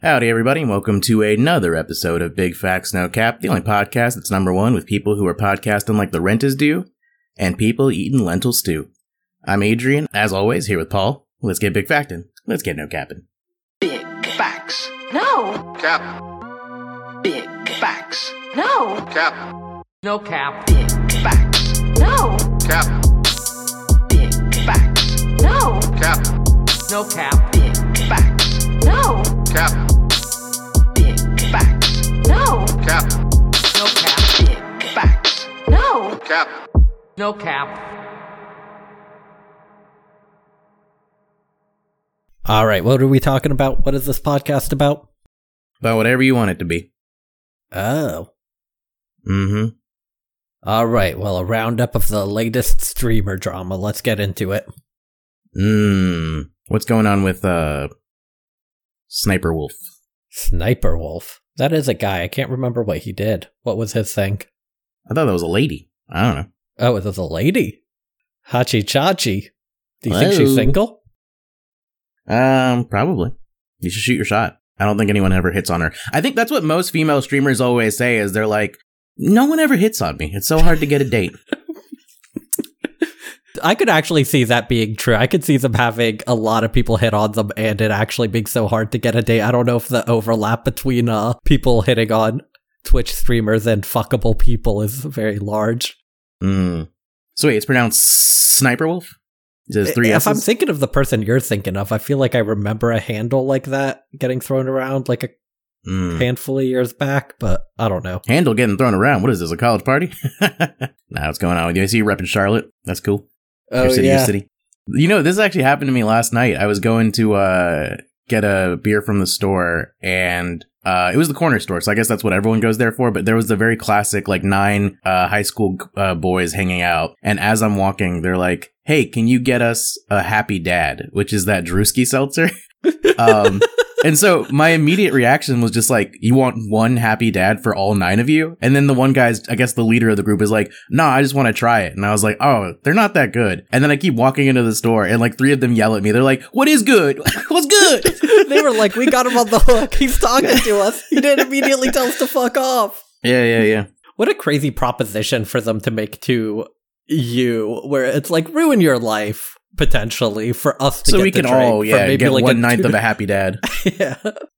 Howdy, everybody, and welcome to another episode of Big Facts No Cap, the only podcast that's number one with people who are podcasting like the rent is due, and people eating lentil stew. I'm Adrian, as always, here with Paul. Let's get big factin'. Let's get no capping. Big facts. No. Cap. Big facts. No. Cap. No cap. Big facts. No. Cap. Big facts. No. Cap. No cap. Big facts. No. Cap. Big facts. No. Cap. No cap. Big facts. No. Cap. No cap. All right, what are we talking about? What is this podcast about? About whatever you want it to be. Oh. Mm-hmm. All right, well, a roundup of the latest streamer drama. Let's get into it. What's going on with, Sniper Wolf? Sniper Wolf. That is a guy. I can't remember what he did. What was his thing? I thought that was a lady. I don't know. Oh, it was a lady? Hachi Chachi. Do you think Hello. she's single? Probably. You should shoot your shot. I don't think anyone ever hits on her. I think that's what most female streamers always say is they're like, no one ever hits on me. It's so hard to get a date. I could actually see that being true. I could see them having a lot of people hit on them and it actually being so hard to get a date. I don't know if the overlap between people hitting on Twitch streamers and fuckable people is very large. So wait, it's pronounced Sniper Wolf? There's three If I'm S's? thinking of the person you're thinking of, I feel like I remember a handle like that getting thrown around like a handful of years back, but I don't know. Handle getting thrown around. What is this, a college party? Nah, what's going on with you? I see you repping Charlotte. That's cool. Oh, Your city, yeah. your city. You know, this actually happened to me last night. I was going to get a beer from the store, and it was the corner store, so I guess that's what everyone goes there for, but there was the very classic, like, 9 high school boys hanging out, and as I'm walking, they're like, hey, can you get us a Happy Dad, which is that Drewski seltzer? And so my immediate reaction was just like, you want one Happy Dad for all 9 of you? And then the one guy's, I guess the leader of the group is like, no, I just want to try it. And I was like, oh, they're not that good. And then I keep walking into the store and like 3 of them yell at me. They're like, what is good? What's good? They were like, we got him on the hook. He's talking to us. He didn't immediately tell us to fuck off. Yeah. What a crazy proposition for them to make to you, where it's like, ruin your life, potentially, for us to So get we the can drink all, for yeah, maybe get like 1/9 of a Happy Dad. Yeah.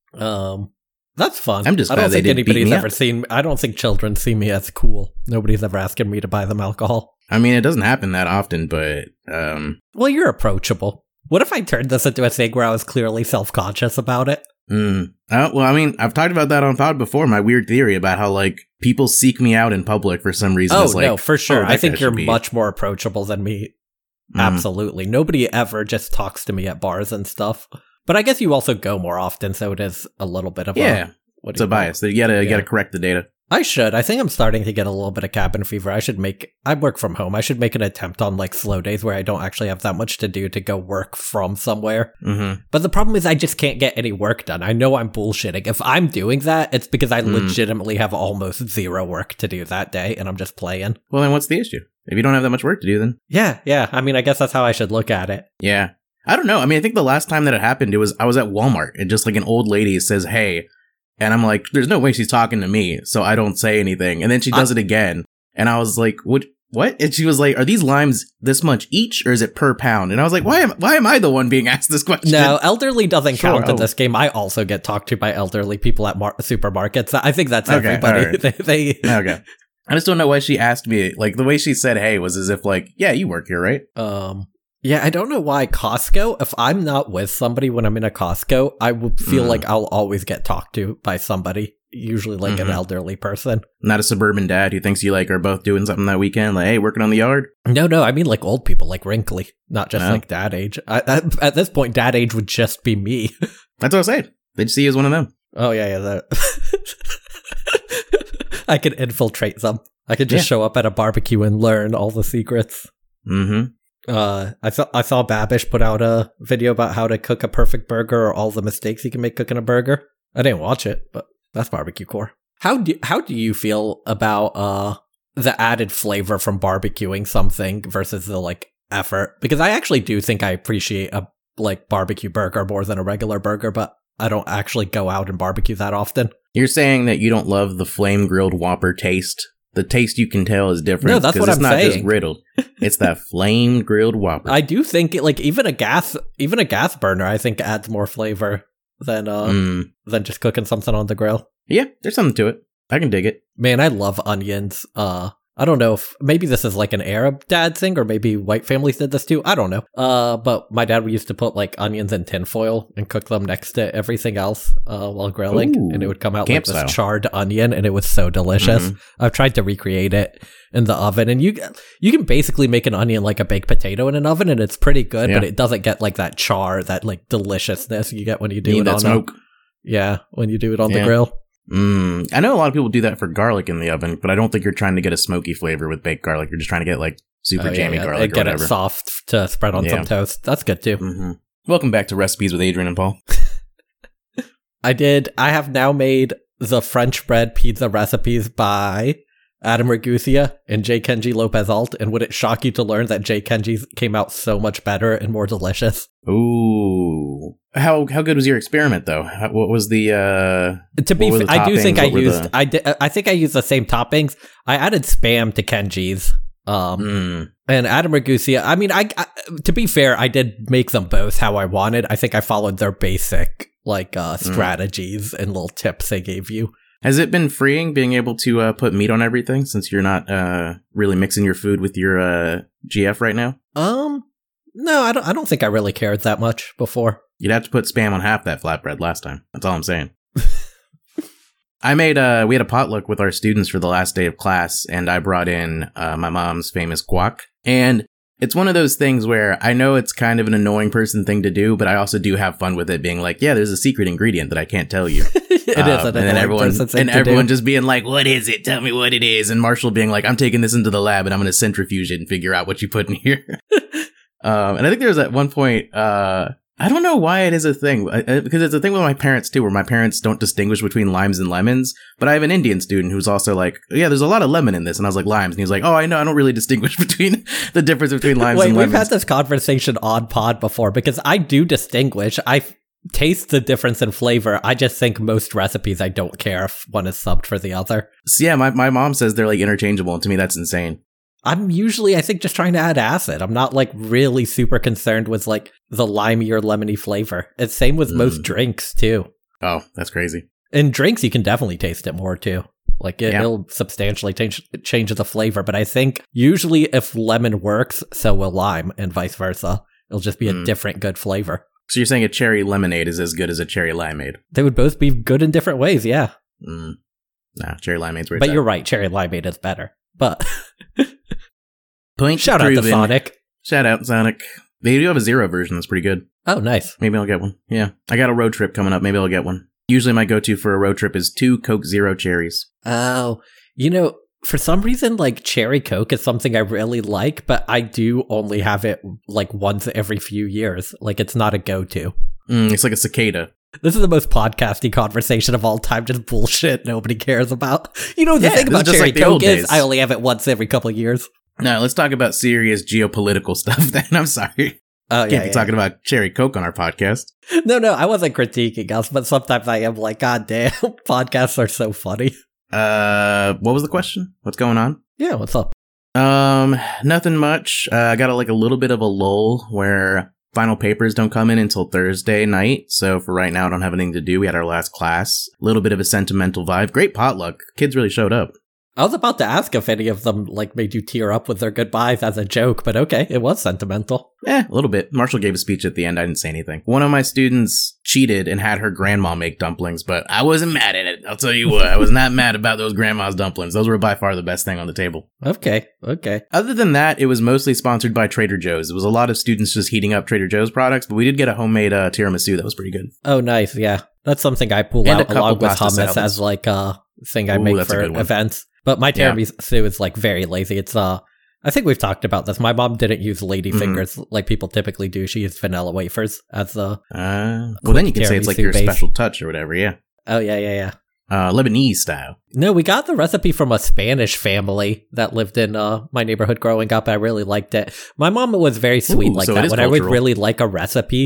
That's fun. I'm just I glad don't they think didn't beat anybody's me ever up. seen. I don't think children see me as cool. Nobody's ever asking me to buy them alcohol. I mean, it doesn't happen that often, but, Well, you're approachable. What if I turned this into a thing where I was clearly self-conscious about it? well, I mean, I've talked about that on pod before, my weird theory about how, like, people seek me out in public for some reason. Oh, It's like, no, for sure. that I think guy you're should be- much more approachable than me. Absolutely. Nobody ever just talks to me at bars and stuff. But I guess you also go more often, so it is a little bit of Yeah, what it's do a you call bias. it? You gotta Yeah. correct the data. I should. I think I'm starting to get a little bit of cabin fever. I work from home. I should make an attempt on like slow days where I don't actually have that much to do to go work from somewhere. Mm-hmm. But the problem is I just can't get any work done. I know I'm bullshitting. If I'm doing that, it's because I legitimately have almost zero work to do that day and I'm just playing. Well, then what's the issue? If you don't have that much work to do, then Yeah. I mean, I guess that's how I should look at it. yeah. I don't know. I mean, I think the last time that it happened, I was at Walmart and just like an old lady says, hey, and I'm like, there's no way she's talking to me, so I don't say anything. And then she does it again. And I was like, what? And she was like, are these limes this much each or is it per pound? And I was like, why am I the one being asked this question? No, elderly doesn't Sure, count in oh. this game. I also get talked to by elderly people at supermarkets. I think that's Okay, everybody. alright. They Okay. I just don't know why she asked me. Like, the way she said, hey, was as if like, yeah, you work here, right? Yeah, I don't know why Costco, if I'm not with somebody when I'm in a Costco, I would feel like I'll always get talked to by somebody, usually like an elderly person. Not a suburban dad who thinks you like are both doing something that weekend. Like, hey, working on the yard. No, I mean like old people, like wrinkly, not just Oh. like dad age. At this point, dad age would just be me. That's what I said. They'd see you as one of them. Oh, yeah. I could infiltrate them. I could just show up at a barbecue and learn all the secrets. Mm-hmm. I saw Babish put out a video about how to cook a perfect burger or all the mistakes you can make cooking a burger. I didn't watch it, but that's barbecue core. How do you feel about the added flavor from barbecuing something versus the like effort? Because I actually do think I appreciate a like barbecue burger more than a regular burger, but I don't actually go out and barbecue that often. You're saying that you don't love the flame grilled Whopper taste? The taste you can tell is different. No, that's what it's I'm not saying. just griddled. It's that flame grilled Whopper. I do think like even a gas burner I think adds more flavor than just cooking something on the grill. Yeah, there's something to it. I can dig it. Man, I love onions. I don't know if maybe this is like an Arab dad thing or maybe white families did this too. I don't know. But my dad used to put like onions in tinfoil and cook them next to everything else while grilling. Ooh, and it would come out camp like this style. charred onion and it was so delicious. I've tried to recreate it in the oven and you can basically make an onion like a baked potato in an oven and it's pretty good, Yeah. but it doesn't get like that char, that like deliciousness you get when you do Need it that on smoke. when you do it on the Yeah. grill. I know a lot of people do that for garlic in the oven, but I don't think you're trying to get a smoky flavor with baked garlic. You're just trying to get like super jammy garlic and or get whatever. it soft to spread on Yeah. some toast. That's good too. Welcome back to Recipes with Adrian and Paul. I have now made the French bread pizza recipes by Adam Ragusa and J. Kenji Lopez Alt, and would it shock you to learn that J. Kenji's came out so much better and more delicious? Ooh. How good was your experiment though? What was the To be what were fair, the I do think toppings? I What were used the- I think I used the same toppings. I added Spam to Kenji's. And Adam Ragusa, I mean, I to be fair, I did make them both how I wanted. I think I followed their basic like strategies and little tips they gave you. Has it been freeing being able to put meat on everything since you're not really mixing your food with your GF right now? No, I don't think I really cared that much before. You'd have to put Spam on half that flatbread last time. That's all I'm saying. We had a potluck with our students for the last day of class, and I brought in my mom's famous guac. And it's one of those things where I know it's kind of an annoying person thing to do, but I also do have fun with it being like, yeah, there's a secret ingredient that I can't tell you. It is an and then everyone everyone just being like, what is it? Tell me what it is. And Marshall being like, I'm taking this into the lab and I'm going to centrifuge it and figure out what you put in here. And I think there was at one point, I don't know why it is a thing, because it's a thing with my parents too, where my parents don't distinguish between limes and lemons. But I have an Indian student who's also like, yeah, there's a lot of lemon in this. And I was like, limes. And he was like, oh, I know. I don't really distinguish between the difference between limes and lemons. We've had this conversation on pod before because I do distinguish. I taste the difference in flavor. I just think most recipes, I don't care if one is subbed for the other. So yeah, my mom says they're like interchangeable. And to me, that's insane. I'm usually, I think, just trying to add acid. I'm not like really super concerned with like the limey or lemony flavor. It's same with most drinks too. Oh, that's crazy. In drinks, you can definitely taste it more too. Like it'll substantially change the flavor. But I think usually if lemon works, so will lime and vice versa. It'll just be a different good flavor. So you're saying a cherry lemonade is as good as a cherry limeade? They would both be good in different ways, yeah. Nah, cherry limeade's where it's But at. you're right, cherry limeade is better. But Point shout out to proven. Sonic. Shout out Sonic. They do have a zero version that's pretty good. Oh, nice. Maybe I'll get one. Yeah. I got a road trip coming up. Maybe I'll get one. Usually my go-to for a road trip is 2 Coke Zero cherries. Oh, for some reason, like cherry Coke is something I really like, but I do only have it like once every few years. Like it's not a go-to. It's like a cicada. This is the most podcasty conversation of all time. Just bullshit nobody cares about. The thing this about is just cherry like the Coke old is days. I only have it once every couple of years. No, let's talk about serious geopolitical stuff then. I'm sorry. Oh, Can't be talking about cherry Coke on our podcast. No, I wasn't critiquing us, but sometimes I am like, God damn, podcasts are so funny. What was the question? What's going on? Yeah, what's up? Nothing much. I got a little bit of a lull where final papers don't come in until Thursday night. So for right now, I don't have anything to do. We had our last class. A little bit of a sentimental vibe. Great potluck. Kids really showed up. I was about to ask if any of them like made you tear up with their goodbyes as a joke, but okay, it was sentimental. A little bit. Marshall gave a speech at the end. I didn't say anything. One of my students cheated and had her grandma make dumplings, but I wasn't mad at it. I'll tell you what, I was not mad about those grandma's dumplings. Those were by far the best thing on the table. Okay. Other than that, it was mostly sponsored by Trader Joe's. It was a lot of students just heating up Trader Joe's products, but we did get a homemade tiramisu that was pretty good. Oh, nice. Yeah, that's something I pull And a out couple along with pasta hummus salads. as like a thing I Ooh, make that's a for good one. events. But my Yeah. tiramisu is like very lazy. It's I think we've talked about this. My mom didn't use lady fingers like people typically do. She used vanilla wafers as the. Well, then you can say it's like tiramisu your base. special touch or whatever, yeah. Oh yeah. Lebanese style. No, we got the recipe from a Spanish family that lived in my neighborhood growing up. I really liked it. My mom was very sweet Ooh, like so it that. is When I would cultural. really like a recipe,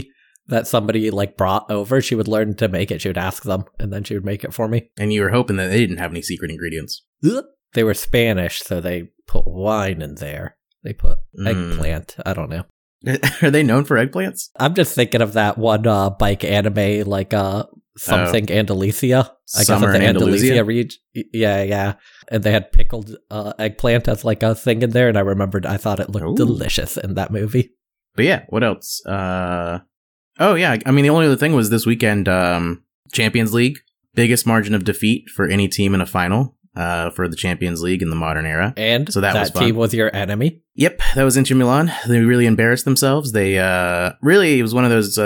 that somebody like brought over, she would learn to make it. She would ask them, and then she would make it for me. And you were hoping that they didn't have any secret ingredients. They were Spanish, so they put wine in there. They put eggplant. I don't know. Are they known for eggplants? I'm just thinking of that one bike anime, like something Andalusia. I Summer guess it's the Andalusia? Andalusia region. Yeah. And they had pickled eggplant as like a thing in there, and I thought it looked Ooh. delicious in that movie. But yeah, what else? Oh yeah, I mean the only other thing was this weekend, Champions League, biggest margin of defeat for any team in a final for the Champions League in the modern era. And So that was fun. team was your enemy. Yep, that was Inter Milan. They really embarrassed themselves. They really, it was one of those.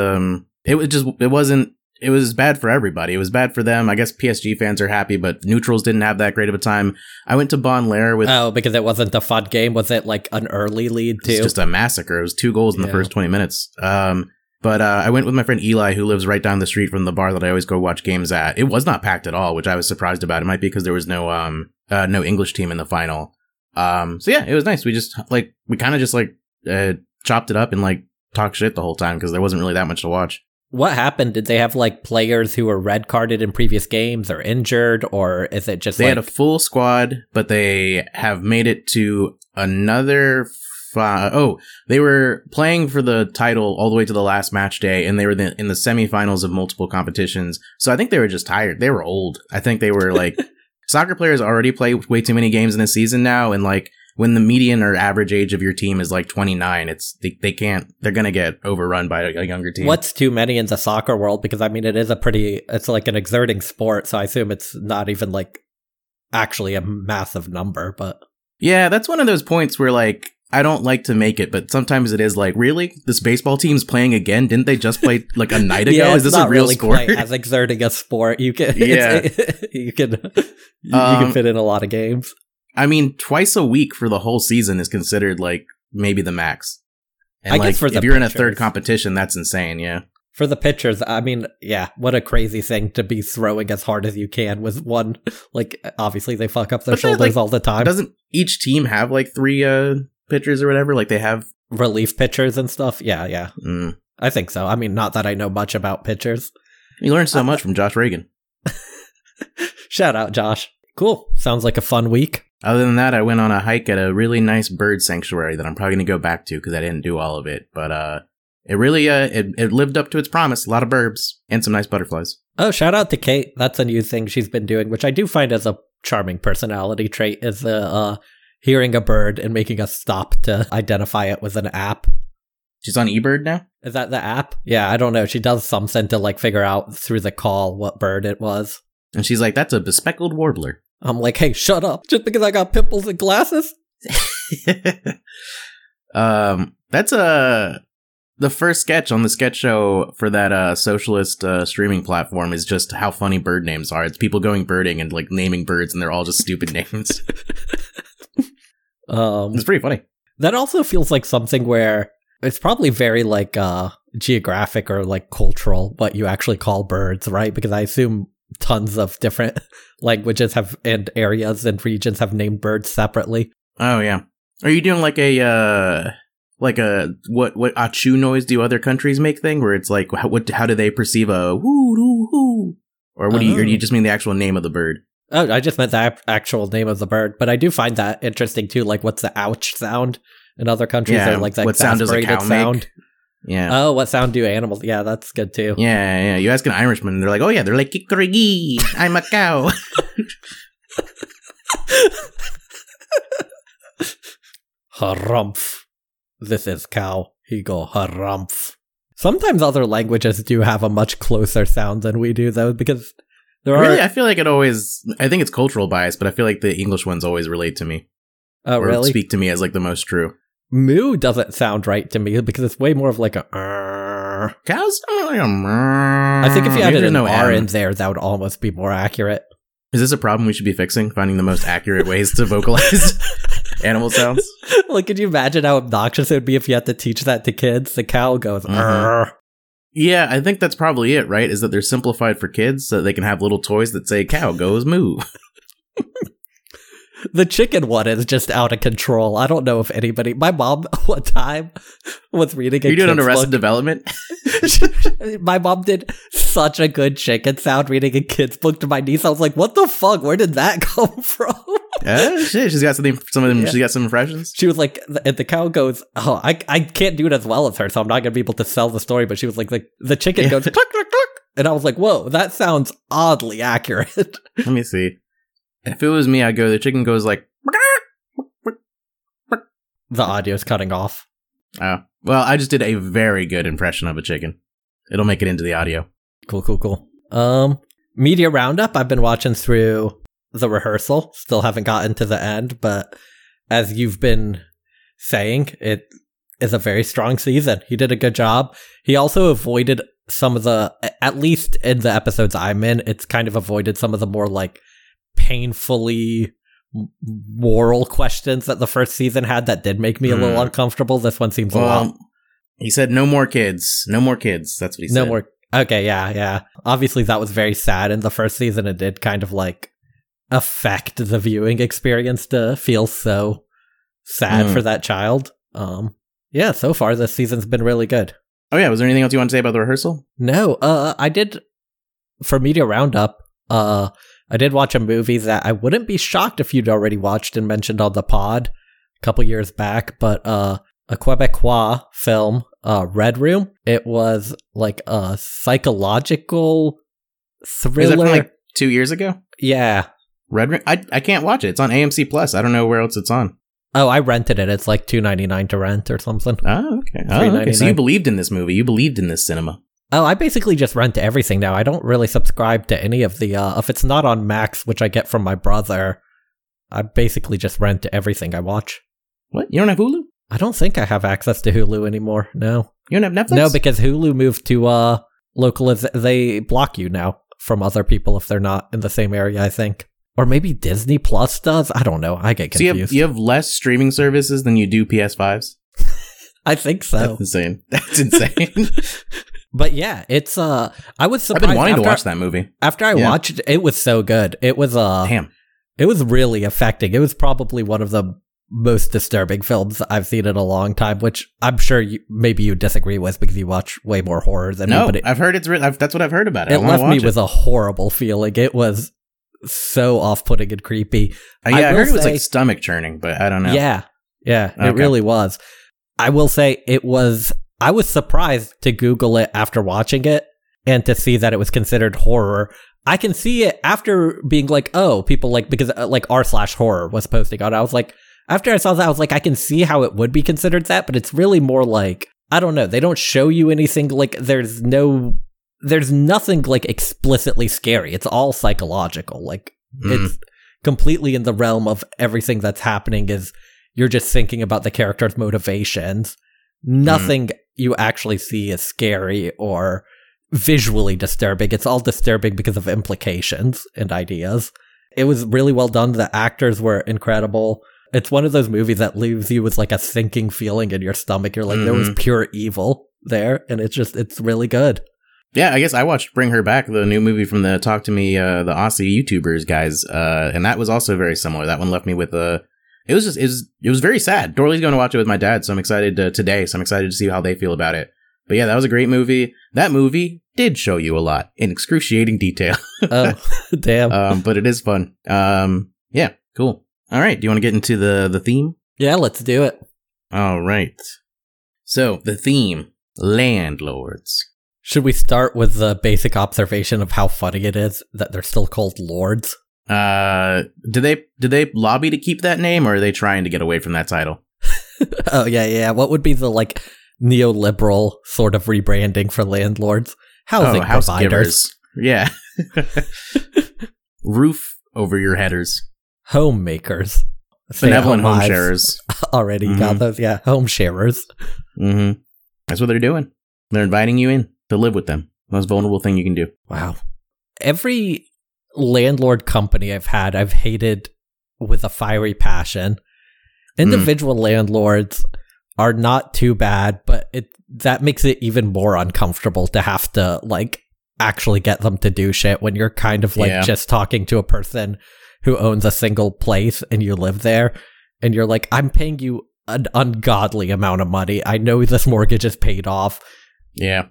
It was bad for everybody. It was bad for them. I guess PSG fans are happy, but neutrals didn't have that great of a time. I went to Bon Lair with. Oh, because it wasn't a fun game. Was it like an early lead too? It's just a massacre. It was 2 goals in the Yeah. first 20 minutes. But I went with my friend Eli, who lives right down the street from the bar that I always go watch games at. It was not packed at all, which I was surprised about. It might be because there was no English team in the final. So yeah, it was nice. We kind of just chopped it up and like talked shit the whole time because there wasn't really that much to watch. What happened? Did they have like players who were red carded in previous games or injured, or is it just They like had a full squad, but they have made it to another. They were playing for the title all the way to the last match day, and they were in the semifinals of multiple competitions. So I think they were just tired. They were old. I think they were like soccer players already play way too many games in a season now, and like when the median or average age of your team is like 29, they can't. They're gonna get overrun by a younger team. what's too many in the soccer world? Because I mean, it's like an exerting sport, so I assume it's not even like actually a massive number. But Yeah, that's one of those points where like. I don't like to make it, but sometimes it is like, really? This baseball team's playing again? Didn't they just play like a night ago? yeah, Is this it's not a real really score? quite as exerting a sport. You can, Yeah. you can fit in a lot of games. I mean, twice a week for the whole season is considered like maybe the max. And I like, guess for the if you're in a third pitchers. competition, that's insane. Yeah. For the pitchers, I mean, yeah, what a crazy thing to be throwing as hard as you can with one. Like, obviously they fuck up their But then, shoulders like, all the time. Doesn't each team have like 3 pitchers or whatever? Like they have. Relief pitchers and stuff. Yeah. Mm. I think so. I mean, not that I know much about pitchers. You learn so much from Josh Reagan. Shout out, Josh. Cool. Sounds like a fun week. Other than that, I went on a hike at a really nice bird sanctuary that I'm probably going to go back to because I didn't do all of it. But it really it lived up to its promise. A lot of burbs and some nice butterflies. Oh, shout out to Kate. That's a new thing she's been doing, which I do find as a charming personality trait, is hearing a bird and making us stop to identify it with an app. She's on eBird now? Is that the app? Yeah, I don't know. She does something to like figure out through the call what bird it was. And she's like, that's a bespeckled warbler. I'm like, hey, shut up. Just because I got pimples and glasses? That's the first sketch on the sketch show for that socialist streaming platform is just how funny bird names are. It's people going birding and like naming birds, and they're all just stupid names. It's pretty funny. That also feels like something where it's probably very like geographic or like cultural what you actually call birds, right? Because I assume tons of different languages have and areas and regions have named birds separately. Oh yeah. Are you doing like a what achoo noise do other countries make thing where it's like how do they perceive a whoo hoo hoo, or what do you, or do you just mean the actual name of the bird? Oh, I just meant the actual name of the bird, but I do find that interesting too. Like, what's the ouch sound in other countries? Yeah, Or like that what sound does a exasperated cow sound. make? Yeah. Oh, what sound do animals? Yeah, that's good too. Yeah. You ask an Irishman, they're like, oh yeah, they're like kikorigi, I'm a cow. Harumph. This is cow. He go harumph. Sometimes other languages do have a much closer sound than we do, though, because there Really, are. I feel like I think it's cultural bias, but I feel like the English ones always relate to me. Oh, or really? speak to me as like the most true. Moo doesn't sound right to me because it's way more of like a. Cows? I think if you added an R in there, that would almost be more accurate. Is this a problem we should be fixing? Finding the most accurate ways to vocalize animal sounds? Like, could you imagine how obnoxious it would be if you had to teach that to kids? The cow goes, "Arr." Yeah, I think that's probably it, right? Is that they're simplified for kids so that they can have little toys that say cow goes moo. The chicken one is just out of control. I don't know if anybody. My mom one time was reading. You doing on Arrested Development? My mom did such a good chicken sound reading a kid's book to my niece. I was like, "What the fuck? Where did that come from?" Shit, she's got something. Some of them. Yeah. She got some impressions. She was like, and the cow goes, "Oh, I can't do it as well as her, so I'm not gonna be able to sell the story." But she was like the chicken goes cluck cluck cluck, and I was like, "Whoa, that sounds oddly accurate." Let me see. If it was me, I'd go. The chicken goes like. The audio's cutting off. Oh well, I just did a very good impression of a chicken. It'll make it into the audio. Cool. Media roundup. I've been watching through the rehearsal. Still haven't gotten to the end, but as you've been saying, it is a very strong season. He did a good job. He also avoided some of the, at least in the episodes I'm in, it's kind of avoided some of the more like painfully moral questions that the first season had that did make me a little uncomfortable. This one seems a lot. He said no more kids. No more kids. That's what he said. No more. Okay, yeah. Obviously that was very sad in the first season. It did kind of like affect the viewing experience to feel so sad for that child. Yeah, so far this season's been really good. Oh yeah, was there anything else you want to say about the rehearsal? No, I did, for Media Roundup, I did watch a movie that I wouldn't be shocked if you'd already watched and mentioned on the pod a couple years back, but a Quebecois film, Red Room. It was like a psychological thriller. Is that from like 2 years ago? Yeah. Red Room? I can't watch it. It's on AMC Plus. I don't know where else it's on. Oh, I rented it. It's like $2.99 to rent or something. Oh, okay. Okay. So you believed in this movie. You believed in this cinema. Oh, I basically just rent everything now. I don't really subscribe to any of the, if it's not on Max, which I get from my brother, I basically just rent everything I watch. What? You don't have Hulu? I don't think I have access to Hulu anymore. No. You don't have Netflix? No, because Hulu moved to, they block you now from other people if they're not in the same area, I think. Or maybe Disney Plus does? I don't know. I get confused. So you have less streaming services than you do PS5s? I think so. That's insane. That's insane. But yeah, it's I was surprised. I've been wanting to watch that movie. After I watched it, it was so good. It was damn. It was really affecting. It was probably one of the most disturbing films I've seen in a long time, which I'm sure maybe you disagree with because you watch way more horror than me. No, I've heard it's that's what I've heard about it. It left me with a horrible feeling. It was so off-putting and creepy. I heard it was like stomach churning, but I don't know. Yeah, it really was. I will say I was surprised to Google it after watching it and to see that it was considered horror. I can see it after being like, oh, people like, because like r/horror was posting on it. I was like, after I saw that, I was like, I can see how it would be considered that, but it's really more like, I don't know. They don't show you anything like there's nothing like explicitly scary. It's all psychological. Like it's completely in the realm of everything that's happening is you're just thinking about the character's motivations. Nothing you actually see is scary or visually disturbing. It's all disturbing because of implications and ideas. It was really well done. The actors were incredible. It's one of those movies that leaves you with like a sinking feeling in your stomach. You're like, there was pure evil there. And it's really good. Yeah, I guess I watched Bring Her Back, the new movie from the Talk to Me, the Aussie YouTubers guys. And that was also very similar. That one left me with it was very sad. Dorley's going to watch it with my dad, so I'm excited today. So I'm excited to see how they feel about it. But yeah, that was a great movie. That movie did show you a lot in excruciating detail. Oh, damn. But it is fun. Yeah, cool. All right. Do you want to get into the theme? Yeah, let's do it. All right. So the theme, landlords. Should we start with the basic observation of how funny it is that they're still called lords? Do they lobby to keep that name, or are they trying to get away from that title? Oh yeah. What would be the like neoliberal sort of rebranding for landlords? Housing providers. Yeah. Roof over your headers. Homemakers. Benevolent home sharers. Already got those, yeah. Home sharers. Mm-hmm. That's what they're doing. They're inviting you in to live with them. Most vulnerable thing you can do. Wow. Every landlord company I've hated with a fiery passion. Individual landlords are not too bad, but that makes it even more uncomfortable to have to like actually get them to do shit when you're kind of like just talking to a person who owns a single place and you live there and you're like, I'm paying you an ungodly amount of money. I know this mortgage is paid off. Yeah.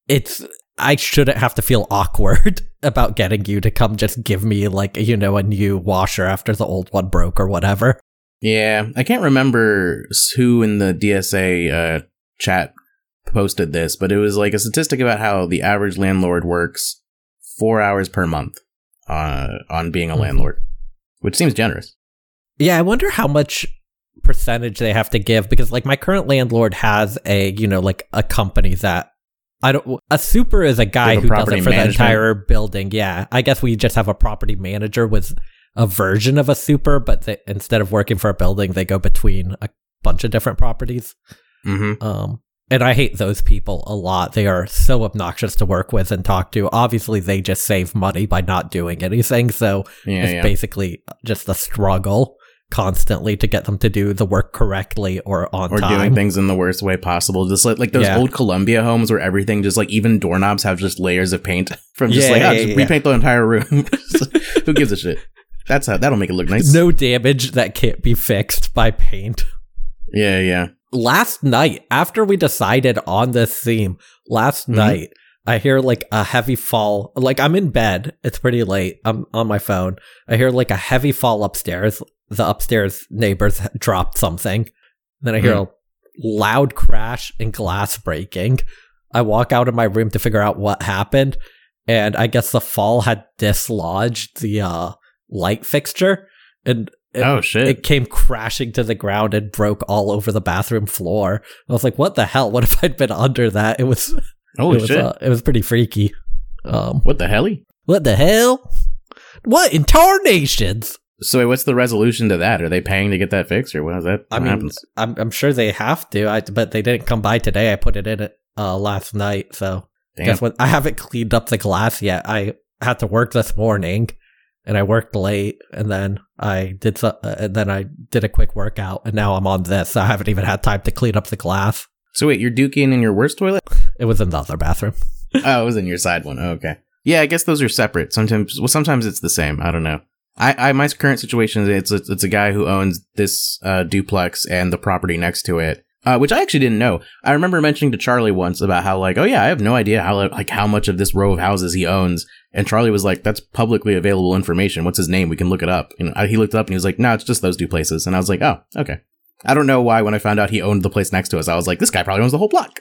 I shouldn't have to feel awkward about getting you to come just give me like, a new washer after the old one broke or whatever. Yeah. I can't remember who in the DSA chat posted this, but it was like a statistic about how the average landlord works 4 hours per month on being a landlord, which seems generous. Yeah, I wonder how much percentage they have to give, because like my current landlord has a a company that a super is a guy who does it for the entire building. Yeah, I guess we just have a property manager with a version of a super, but instead of working for a building, they go between a bunch of different properties. And I hate those people a lot. They are so obnoxious to work with and talk to. Obviously, they just save money by not doing anything. So it's basically just a struggle constantly to get them to do the work correctly or on time. Or doing things in the worst way possible. Just like those old Columbia homes where everything just like even doorknobs have just layers of paint from just repaint the entire room. Who gives a shit? That'll make it look nice. No damage that can't be fixed by paint. Yeah. Last night, after we decided on this theme, night, I hear like a heavy fall. Like I'm in bed. It's pretty late. I'm on my phone. I hear like a heavy fall upstairs. The upstairs neighbors dropped something. Then I hear a loud crash and glass breaking. I walk out of my room to figure out what happened. And I guess the fall had dislodged the light fixture. And it came crashing to the ground and broke all over the bathroom floor. I was like, what the hell? What if I'd been under that? It was pretty freaky. What the hell? What the hell? What in tarnations? So wait, what's the resolution to that? Are they paying to get that fixed, or what is that? What happens? I'm sure they have to, but they didn't come by today. I put it in last night, so guess what? I haven't cleaned up the glass yet. I had to work this morning, and I worked late, and then I did a quick workout, and now I'm on this. So I haven't even had time to clean up the glass. So wait, you're duking in your worst toilet? It was in the other bathroom. Oh, it was in your side one. Oh, okay. Yeah, I guess those are separate. Sometimes it's the same. I don't know. My current situation is it's a guy who owns this duplex and the property next to it, which I actually didn't know. I remember mentioning to Charlie once about how like, oh yeah, I have no idea how much of this row of houses he owns. And Charlie was like, that's publicly available information. What's his name? We can look it up. He looked it up and he was like, no, it's just those two places. And I was like, oh, okay. I don't know why when I found out he owned the place next to us, I was like, this guy probably owns the whole block.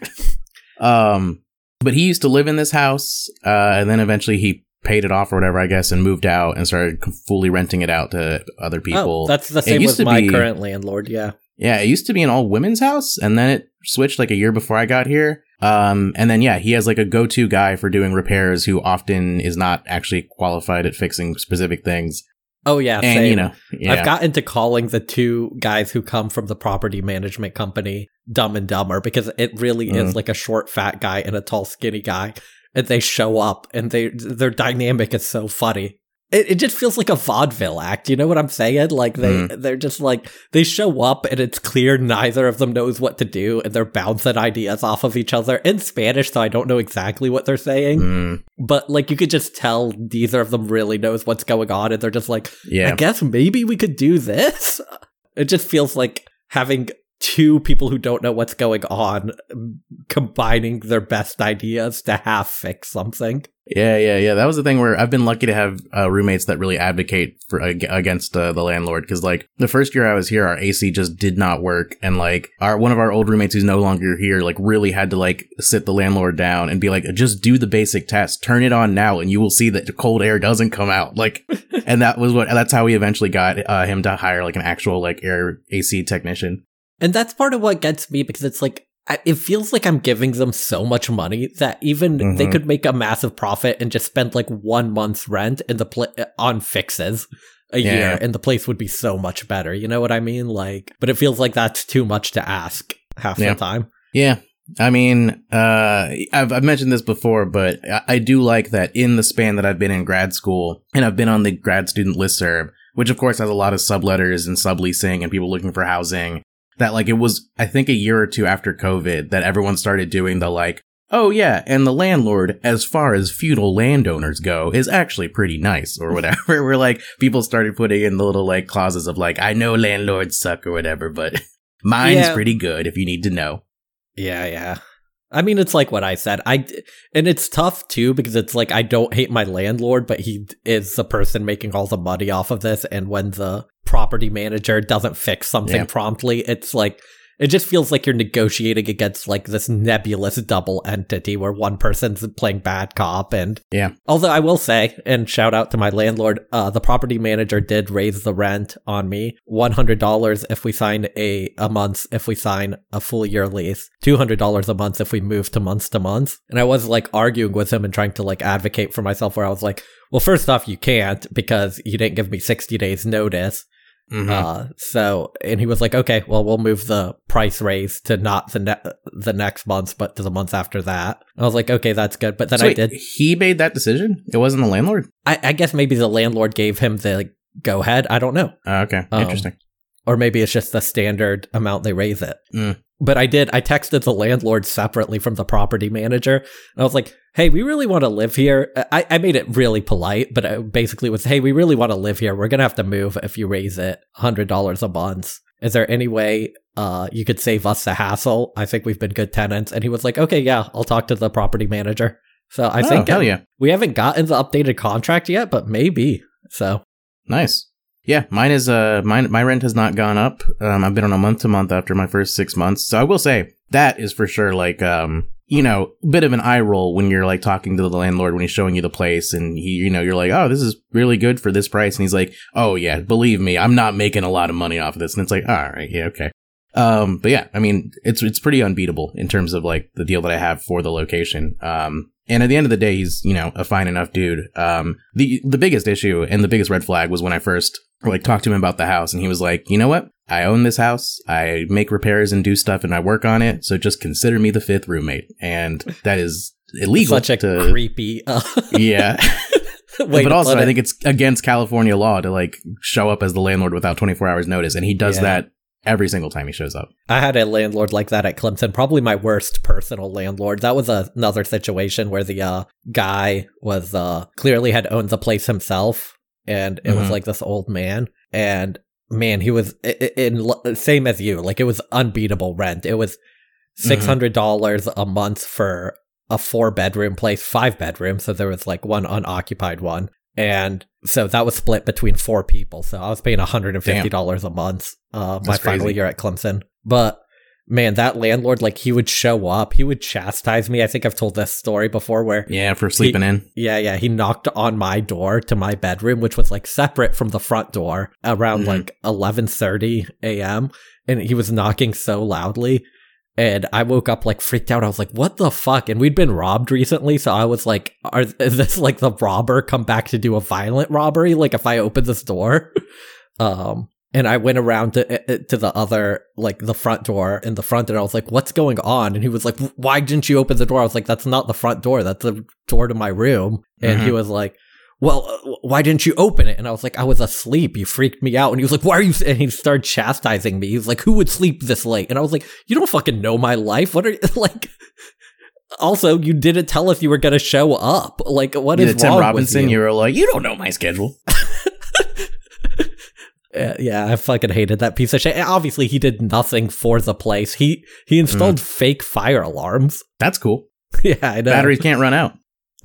But he used to live in this house, and then eventually he paid it off or whatever, I guess, and moved out and started fully renting it out to other people. Oh, that's the same with my current landlord, yeah. Yeah, it used to be an all-women's house, and then it switched like a year before I got here. And then, yeah, he has like a go-to guy for doing repairs who often is not actually qualified at fixing specific things. Oh, yeah, and, same. I've gotten to calling the two guys who come from the property management company Dumb and Dumber, because it really is like a short, fat guy and a tall, skinny guy. And they show up, and their dynamic is so funny. It just feels like a vaudeville act, you know what I'm saying? Like, they're just like, they show up, and it's clear neither of them knows what to do, and they're bouncing ideas off of each other in Spanish, so I don't know exactly what they're saying. But, like, you could just tell neither of them really knows what's going on, and they're just like, I guess maybe we could do this? It just feels like having two people who don't know what's going on combining their best ideas to half fix something. Yeah. That was the thing where I've been lucky to have roommates that really advocate for against the landlord, because like the first year I was here, our AC just did not work, and like one of our old roommates who's no longer here like really had to like sit the landlord down and be like, just do the basic test, turn it on now, and you will see that the cold air doesn't come out. Like, and that's how we eventually got him to hire like an actual like air AC technician. And that's part of what gets me, because it's like, it feels like I'm giving them so much money that even they could make a massive profit and just spend like 1 month's rent in on fixes a year, and the place would be so much better. You know what I mean? Like, but it feels like that's too much to ask half the time. Yeah. I mean, I've mentioned this before, but I do like that in the span that I've been in grad school, and I've been on the grad student listserv, which of course has a lot of subletters and subleasing and people looking for housing. That like it was, I think, a year or two after COVID that everyone started doing the like, oh yeah, and the landlord, as far as feudal landowners go, is actually pretty nice, or whatever. Where like people started putting in the little like clauses of like, I know landlords suck or whatever, but mine's pretty good if you need to know. Yeah. I mean, it's like what I said. And it's tough too, because it's like, I don't hate my landlord, but he is the person making all the money off of this. And when the property manager doesn't fix something promptly, it's like, it just feels like you're negotiating against like this nebulous double entity where one person's playing bad cop. And although I will say, and shout out to my landlord, the property manager did raise the rent on me $100 if we sign a month, if we sign a full year lease, $200 a month if we move to month. And I was like arguing with him and trying to like advocate for myself, where I was like, well, first off, you can't because you didn't give me 60 days notice. So, and he was like, okay, well, we'll move the price raise to not the next month, but to the month after that. I was like, okay, that's good. But then so I did. He made that decision? It wasn't the landlord? I guess maybe the landlord gave him the go ahead. I don't know. Okay. Interesting. Or maybe it's just the standard amount they raise it. But I texted the landlord separately from the property manager. And I was like, hey, we really want to live here. I made it really polite, but it basically was, hey, we really want to live here. We're going to have to move if you raise it $100 a month. Is there any way you could save us the hassle? I think we've been good tenants. And he was like, okay, yeah, I'll talk to the property manager. So I think hell yeah. We haven't gotten the updated contract yet, but maybe. So nice. Yeah, mine is my rent has not gone up. I've been on a month to month after my first 6 months. So I will say that is for sure like a bit of an eye roll when you're like talking to the landlord when he's showing you the place and you're like, oh, this is really good for this price. And he's like, oh yeah, believe me, I'm not making a lot of money off of this. And it's like, all right, yeah, okay. But yeah, I mean, it's pretty unbeatable in terms of like the deal that I have for the location. And at the end of the day, he's, a fine enough dude. The biggest issue and the biggest red flag was when I first like talked to him about the house, and he was like, you know what? I own this house. I make repairs and do stuff and I work on it. So just consider me the fifth roommate. And that is illegal. Such a creepy. Yeah. But also I think it's against California law to like show up as the landlord without 24 hours notice. And he does that every single time he shows up. I had a landlord like that at Clemson, probably my worst personal landlord. That was another situation where the guy was clearly had owned the place himself, and it was like this old man. And man, he was same as you. Like, it was unbeatable rent. It was $600 a month for a 4-bedroom place, 5 bedrooms. So there was like one unoccupied one. And so that was split between 4 people. So I was paying $150 a month my final year at Clemson. But man, that landlord, like, he would show up. He would chastise me. I think I've told this story before where... Yeah, for sleeping in. Yeah. He knocked on my door to my bedroom, which was like separate from the front door, around like 11:30 a.m. And he was knocking so loudly. And I woke up like freaked out. I was like, what the fuck? And we'd been robbed recently. So I was like, is this like the robber come back to do a violent robbery? Like, if I open this door? And I went around to the other, like the front door in the front, and I was like, what's going on? And he was like, why didn't you open the door? I was like, that's not the front door. That's the door to my room. And he was like, well, why didn't you open it? And I was like, I was asleep. You freaked me out. And he was like, why are you? And he started chastising me. He was like, who would sleep this late? And I was like, you don't fucking know my life. What are you like? Also, you didn't tell us you were going to show up. Like, what is wrong Tim Robinson, with you? You were like, you don't know my schedule. Yeah, I fucking hated that piece of shit. And obviously, he did nothing for the place. He installed fake fire alarms. That's cool. Yeah, I know. Batteries can't run out.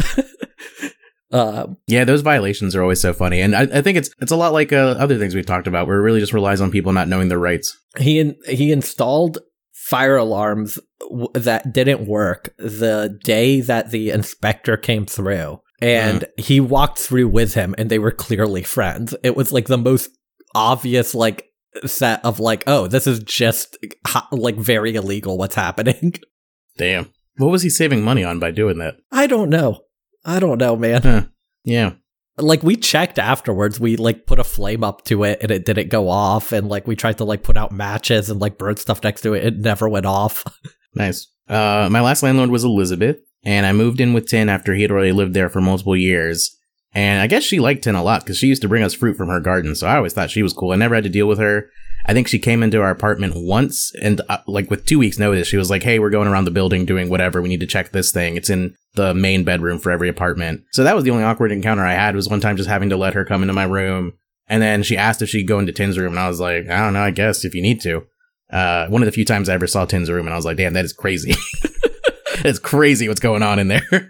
Yeah, those violations are always so funny. And I think it's a lot like other things we've talked about, where it really just relies on people not knowing their rights. He installed fire alarms that didn't work the day that the inspector came through. And he walked through with him, and they were clearly friends. It was like the most obvious like set of like, oh, this is just like very illegal what's happening. Damn. What was he saving money on by doing that? I don't know, man. Yeah. Like, we checked afterwards. We like put a flame up to it and it didn't go off, and like we tried to like put out matches and like burn stuff next to it. It never went off. Nice. My last landlord was Elizabeth, and I moved in with Tin after he had already lived there for multiple years. And I guess she liked Tin a lot because she used to bring us fruit from her garden, so I always thought she was cool. I never had to deal with her. I think she came into our apartment once and like with 2 weeks notice, she was like, hey, we're going around the building doing whatever. We need to check this thing. It's in the main bedroom for every apartment. So that was the only awkward encounter I had, was one time just having to let her come into my room. And then she asked if she'd go into Tin's room. And I was like, I don't know, I guess if you need to. One of the few times I ever saw Tin's room and I was like, damn, that is crazy. It's crazy what's going on in there.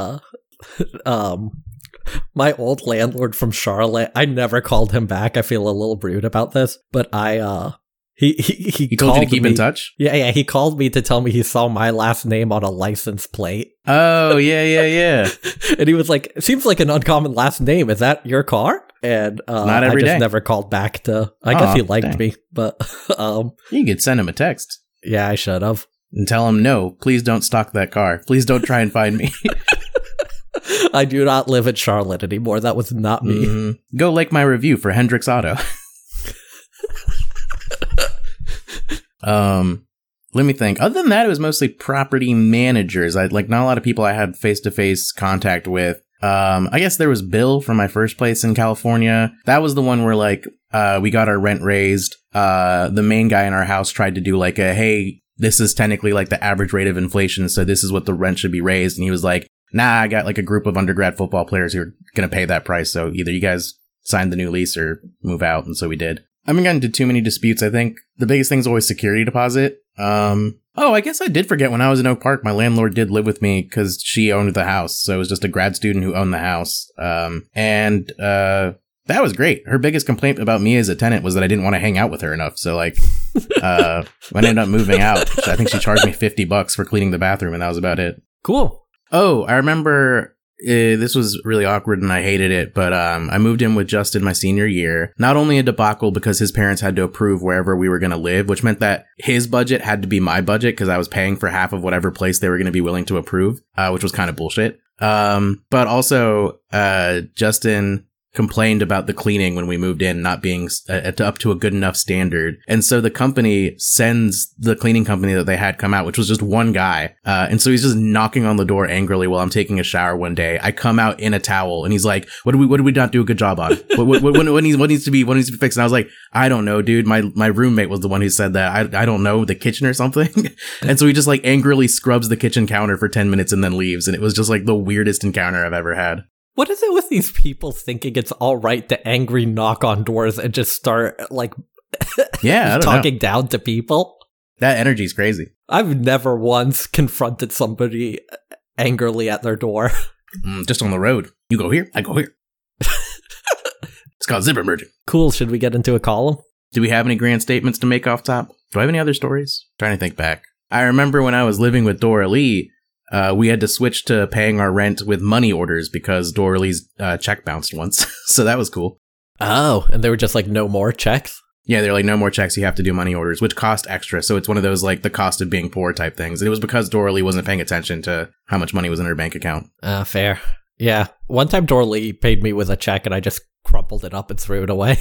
My old landlord from Charlotte, I never called him back. I feel a little rude about this, but he told you to keep me, in touch? Yeah, he called me to tell me he saw my last name on a license plate. Oh, yeah. And he was like, it seems like an uncommon last name. Is that your car? And Not every I just day. never called back to, I guess he liked dang. me, but You could send him a text yeah, I should have. and tell him, no, please don't stalk that car. Please don't try and find me. I do not live in Charlotte anymore. That was not me. Go like my review for Hendrix Auto. Let me think. Other than that, it was mostly property managers. Not a lot of people I had face-to-face contact with. I guess there was Bill from my first place in California. That was the one where we got our rent raised. The main guy in our house tried to do like hey, this is technically like the average rate of inflation, so this is what the rent should be raised. And he was like, nah, I got like a group of undergrad football players who are going to pay that price. So either you guys sign the new lease or move out. And so we did. I haven't gotten into too many disputes. I think the biggest thing is always security deposit. I guess I did forget when I was in Oak Park, my landlord did live with me because she owned the house. So it was just a grad student who owned the house. That was great. Her biggest complaint about me as a tenant was that I didn't want to hang out with her enough. So when I ended up moving out, I think she charged me $50 for cleaning the bathroom, and that was about it. Cool. Oh, I remember this was really awkward and I hated it, but I moved in with Justin my senior year. Not only a debacle because his parents had to approve wherever we were going to live, which meant that his budget had to be my budget because I was paying for half of whatever place they were going to be willing to approve, which was kind of bullshit. But also, Justin complained about the cleaning when we moved in not being up to a good enough standard. And so the company sends the cleaning company that they had come out, which was just one guy. And so he's just knocking on the door angrily while I'm taking a shower one day. I come out in a towel and he's like, what did we not do a good job on? What needs to be fixed? And I was like, I don't know, dude. My roommate was the one who said that. I don't know, the kitchen or something. And so he just like angrily scrubs the kitchen counter for 10 minutes and then leaves. And it was just like the weirdest encounter I've ever had. What is it with these people thinking it's all right to angry knock on doors and just start yeah, I don't talking know. down to people? That energy's crazy. I've never once confronted somebody angrily at their door. Just on the road. You go here, I go here. It's called zipper merging. Cool. Should we get into a column? Do we have any grand statements to make off top? Do I have any other stories? Trying to think back. I remember when I was living with Dora Lee, we had to switch to paying our rent with money orders because Dora Lee's check bounced once. So that was cool. Oh, and they were just like, no more checks? Yeah, they're like, no more checks. You have to do money orders, which cost extra. So it's one of those like the cost of being poor type things. And it was because Dora Lee wasn't paying attention to how much money was in her bank account. Fair. Yeah. One time Dora Lee paid me with a check and I just crumpled it up and threw it away.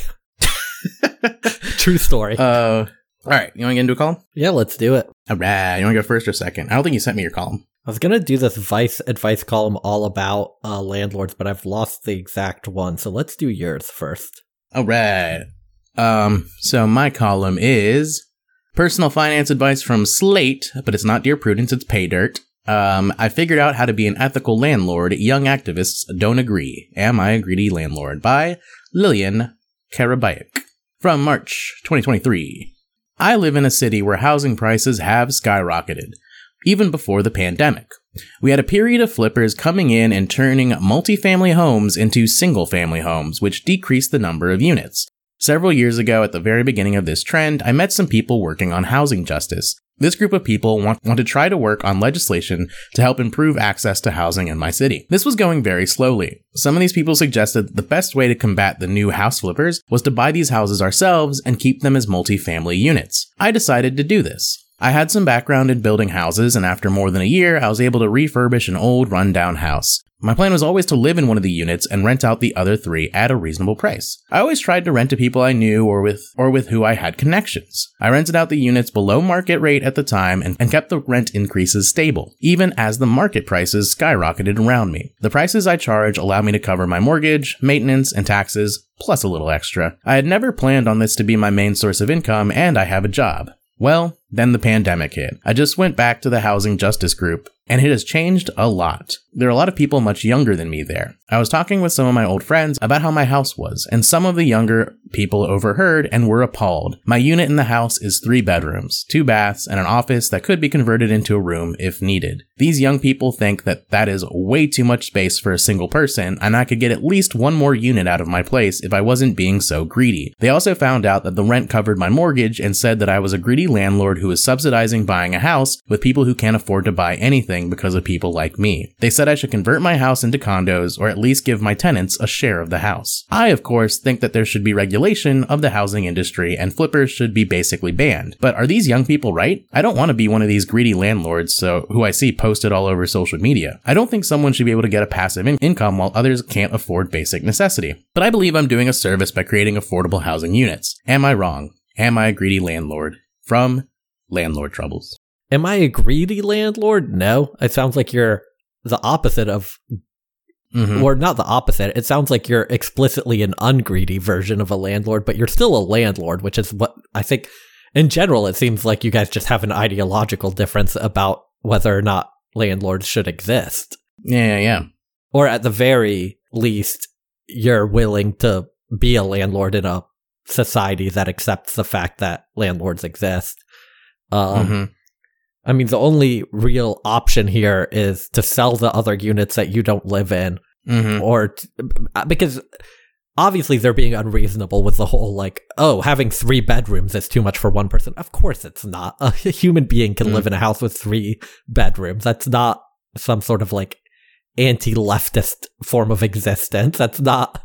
True story. All right. You want to get into a column? Yeah, let's do it. All right. You want to go first or second? I don't think you sent me your column. I was going to do this Vice advice column all about landlords, but I've lost the exact one. So let's do yours first. All right. So my column is personal finance advice from Slate, but it's not Dear Prudence, it's Pay Dirt. I figured out how to be an ethical landlord. Young activists don't agree. Am I a greedy landlord? By Lillian Karabayek. From March 2023. I live in a city where housing prices have skyrocketed. Even before the pandemic. We had a period of flippers coming in and turning multifamily homes into single-family homes, which decreased the number of units. Several years ago, at the very beginning of this trend, I met some people working on housing justice. This group of people want to try to work on legislation to help improve access to housing in my city. This was going very slowly. Some of these people suggested that the best way to combat the new house flippers was to buy these houses ourselves and keep them as multifamily units. I decided to do this. I had some background in building houses, and after more than a year, I was able to refurbish an old, rundown house. My plan was always to live in one of the units and rent out the other 3 at a reasonable price. I always tried to rent to people I knew or with who I had connections. I rented out the units below market rate at the time and kept the rent increases stable, even as the market prices skyrocketed around me. The prices I charge allow me to cover my mortgage, maintenance, and taxes, plus a little extra. I had never planned on this to be my main source of income, and I have a job. Well, then the pandemic hit. I just went back to the housing justice group, and it has changed a lot. There are a lot of people much younger than me there. I was talking with some of my old friends about how my house was, and some of the younger people overheard and were appalled. My unit in the house is 3 bedrooms, 2 baths, and an office that could be converted into a room if needed. These young people think that that is way too much space for a single person, and I could get at least one more unit out of my place if I wasn't being so greedy. They also found out that the rent covered my mortgage and said that I was a greedy landlord who was subsidizing buying a house with people who can't afford to buy anything because of people like me. They said I should convert my house into condos or at least give my tenants a share of the house. I, of course, think that there should be regulation of the housing industry and flippers should be basically banned. But are these young people right? I don't want to be one of these greedy landlords who I see posted all over social media. I don't think someone should be able to get a passive income while others can't afford basic necessity. But I believe I'm doing a service by creating affordable housing units. Am I wrong? Am I a greedy landlord? From Landlord Troubles. Am I a greedy landlord? No. It sounds like you're the opposite of, or not the opposite. It sounds like you're explicitly an ungreedy version of a landlord, but you're still a landlord, which is what I think, in general, it seems like you guys just have an ideological difference about whether or not landlords should exist. Yeah. Or at the very least, you're willing to be a landlord in a society that accepts the fact that landlords exist. I mean, the only real option here is to sell the other units that you don't live in, because obviously they're being unreasonable with the whole, like, oh, having 3 bedrooms is too much for one person. Of course it's not. A human being can live in a house with 3 bedrooms. That's not some sort of, like, anti-leftist form of existence. That's not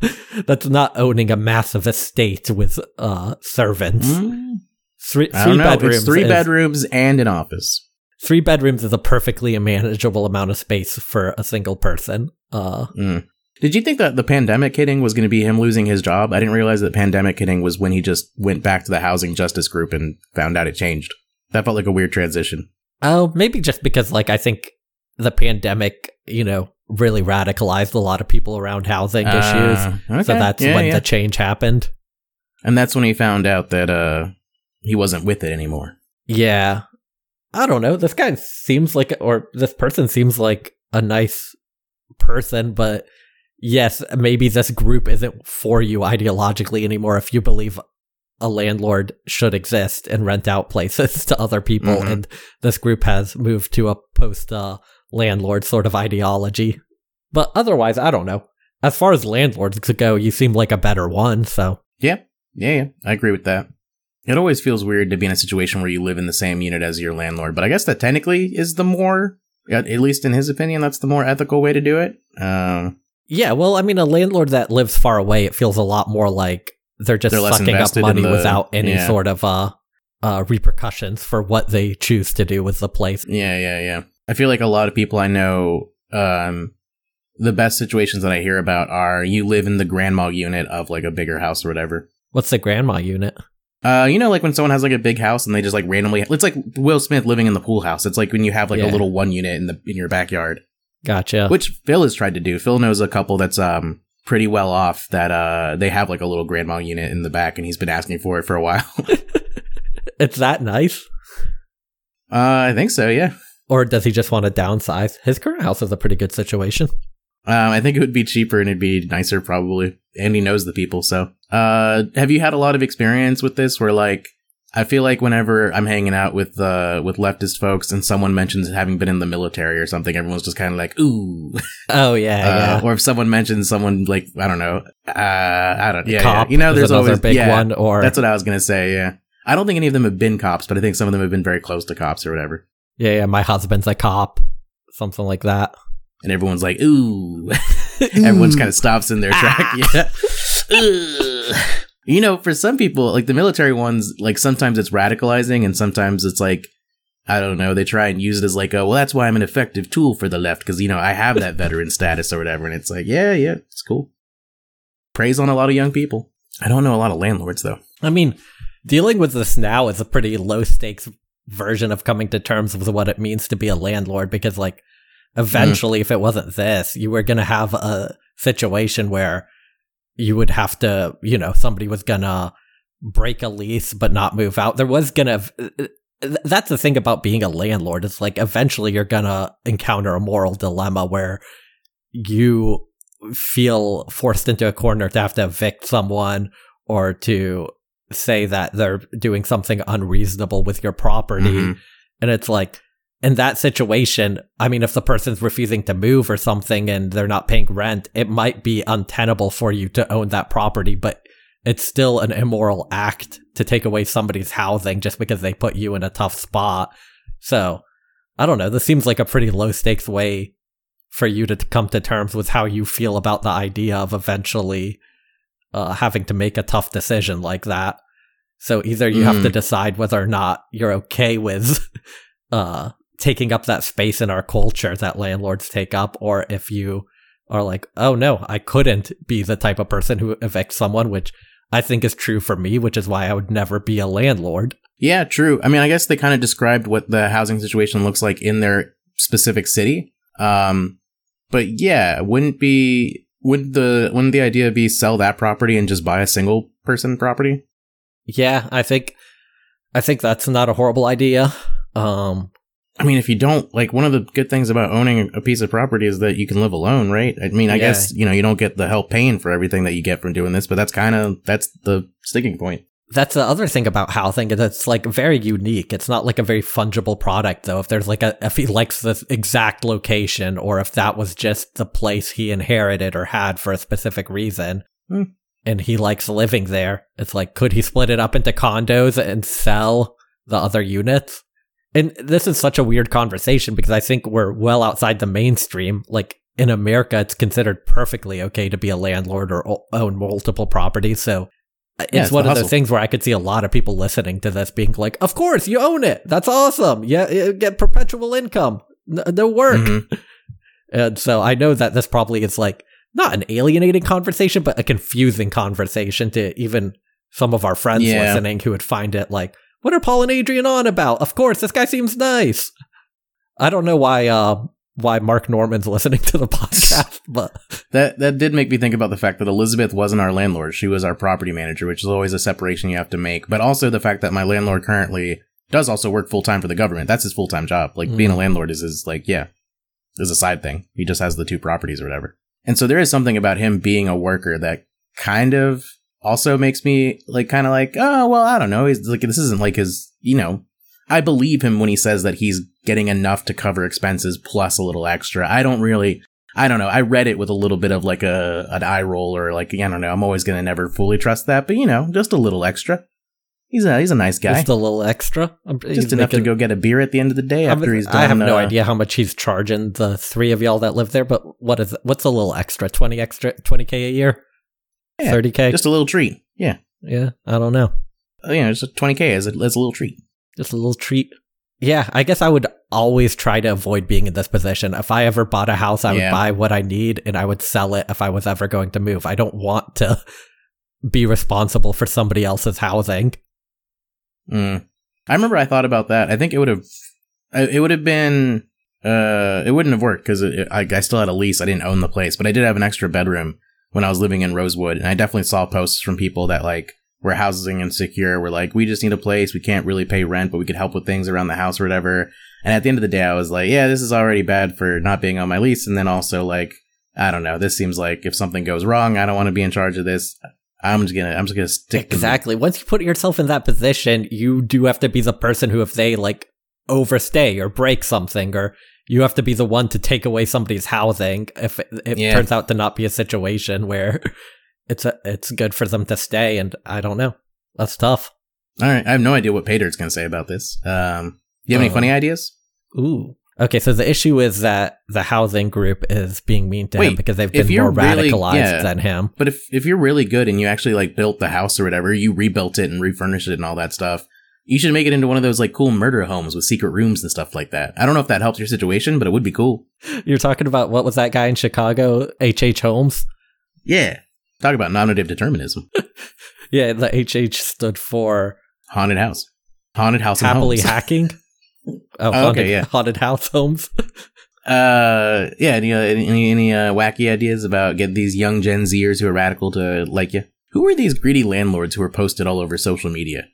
owning a massive estate with servants. Three bedrooms. It's 3 bedrooms and an office. 3 bedrooms is a perfectly manageable amount of space for a single person. Did you think that the pandemic hitting was going to be him losing his job? I didn't realize that pandemic hitting was when he just went back to the housing justice group and found out it changed. That felt like a weird transition. Oh, maybe just because, like, I think the pandemic, really radicalized a lot of people around housing issues. Okay. So that's when the change happened. And that's when he found out that he wasn't with it anymore. Yeah. I don't know. This guy seems like, or this person seems like a nice person, but yes, maybe this group isn't for you ideologically anymore if you believe a landlord should exist and rent out places to other people, and this group has moved to a post-landlord sort of ideology. But otherwise, I don't know. As far as landlords go, you seem like a better one, so... Yeah, I agree with that. It always feels weird to be in a situation where you live in the same unit as your landlord, but I guess that technically is the more, at least in his opinion, that's the more ethical way to do it. Yeah, well, I mean, a landlord that lives far away, it feels a lot more like they're sucking up money without any sort of repercussions for what they choose to do with the place. Yeah. I feel like a lot of people I know, the best situations that I hear about are you live in the grandma unit of like a bigger house or whatever. What's the grandma unit? Like when someone has like a big house and they just like randomly, it's like Will Smith living in the pool house. It's like when you have like a little one unit in your backyard. Gotcha. Which Phil has tried to do. Phil knows a couple that's pretty well off that they have like a little grandma unit in the back, and he's been asking for it for a while. It's that nice? I think so, yeah. Or does he just want to downsize? His current house is a pretty good situation. I think it would be cheaper and it'd be nicer probably. And he knows the people, so. Have you had a lot of experience with this where like, I feel like whenever I'm hanging out with leftist folks and someone mentions having been in the military or something, everyone's just kind of like, ooh. Oh, yeah. Or if someone mentions someone like, I don't know. Cop there's always big one. Or that's what I was going to say, yeah. I don't think any of them have been cops, but I think some of them have been very close to cops or whatever. Yeah, my husband's a cop. Something like that. And everyone's like, ooh. Everyone just kind of stops in their track. Yeah. For some people, like the military ones, like sometimes it's radicalizing and sometimes it's like I don't know, they try and use it as like, oh, well, that's why I'm an effective tool for the left, because, you know, I have that veteran status or whatever. And it's like, yeah, it's cool. Preys on a lot of young people. I don't know a lot of landlords, though. I mean, dealing with this now is a pretty low stakes version of coming to terms with what it means to be a landlord, because, like, eventually, if it wasn't this, you were going to have a situation where you would have to, you know, somebody was going to break a lease but not move out. There was going to... That's the thing about being a landlord. It's like eventually you're going to encounter a moral dilemma where you feel forced into a corner to have to evict someone or to say that they're doing something unreasonable with your property. Mhm. And it's like, in that situation, I mean, if the person's refusing to move or something and they're not paying rent, it might be untenable for you to own that property, but it's still an immoral act to take away somebody's housing just because they put you in a tough spot. So, I don't know. This seems like a pretty low stakes way for you to come to terms with how you feel about the idea of eventually having to make a tough decision like that. So either you have to decide whether or not you're okay with taking up that space in our culture that landlords take up, or if you are like, oh no, I couldn't be the type of person who evicts someone, which I think is true for me, which is why I would never be a landlord. Yeah, true. I mean, I guess they kind of described what the housing situation looks like in their specific city. But yeah, wouldn't the idea be sell that property and just buy a single person property? Yeah, I think that's not a horrible idea. I mean, if you don't, like, one of the good things about owning a piece of property is that you can live alone, right? I mean, I guess, you know, you don't get the help paying for everything that you get from doing this, but that's the sticking point. That's the other thing about housing, is it's like very unique. It's not like a very fungible product, though. If there's like if he likes this exact location, or if that was just the place he inherited or had for a specific reason, and he likes living there, it's like, could he split it up into condos and sell the other units? And this is such a weird conversation because I think we're well outside the mainstream. Like, in America, it's considered perfectly okay to be a landlord or own multiple properties. So it's one of those things where I could see a lot of people listening to this being like, of course, you own it. That's awesome. Yeah, you get perpetual income. No work. Mm-hmm. And so I know that this probably is like not an alienating conversation, but a confusing conversation to even some of our friends listening who would find it like, what are Paul and Adrian on about? Of course, this guy seems nice. I don't know why Mark Norman's listening to the podcast, but that did make me think about the fact that Elizabeth wasn't our landlord. She was our property manager, which is always a separation you have to make. But also the fact that my landlord currently does also work full-time for the government. That's his full-time job. Like, being a landlord is a side thing. He just has the 2 properties or whatever. And so there is something about him being a worker that kind of also makes me kind of like, oh, well, I don't know. He's like, this isn't like his, you know, I believe him when he says that he's getting enough to cover expenses plus a little extra. I don't know. I read it with a little bit of like an eye roll, or like, I don't know. I'm always going to never fully trust that, but you know, just a little extra. He's a nice guy. Just a little extra. Just enough to go get a beer at the end of the day after he's done. I have no idea how much he's charging the 3 of y'all that live there, but what's a little extra? 20K a year? Yeah, 30K? Just a little treat. Yeah. Yeah, I don't know. You know, just a 20K as a little treat. Just a little treat. Yeah, I guess I would always try to avoid being in this position. If I ever bought a house, I would buy what I need, and I would sell it if I was ever going to move. I don't want to be responsible for somebody else's housing. I remember I thought about that. I think it would have been, it wouldn't have worked because I still had a lease. I didn't own the place, but I did have an extra bedroom when I was living in Rosewood. And I definitely saw posts from people that like were housing insecure. We're like, we just need a place. We can't really pay rent, but we could help with things around the house or whatever. And at the end of the day, I was like, yeah, this is already bad for not being on my lease. And then also like, I don't know, this seems like if something goes wrong, I don't want to be in charge of this. I'm just gonna stick exactly. Once you put yourself in that position, you do have to be the person who, if they like overstay or break something, or you have to be the one to take away somebody's housing if it turns out to not be a situation where it's good for them to stay. And I don't know, that's tough. All right, I have no idea what Paydirt's gonna say about this. You have any funny ideas? Ooh. Okay, so the issue is that the housing group is being mean to him because they've been more radicalized than him. But if you're really good and you actually like built the house or whatever, you rebuilt it and refurnished it and all that stuff, You should make it into one of those like cool murder homes with secret rooms and stuff like that. I don't know if that helps your situation, but it would be cool. You're talking about, what was that guy in Chicago? H.H. Holmes? Yeah. Talk about nominative determinism. Yeah, the H.H. stood for... Haunted house. Haunted house and Happily homes. hacking? Haunted house homes. Yeah, any wacky ideas about getting these young Gen Zers who are radical to like you? Who are these greedy landlords who are posted all over social media?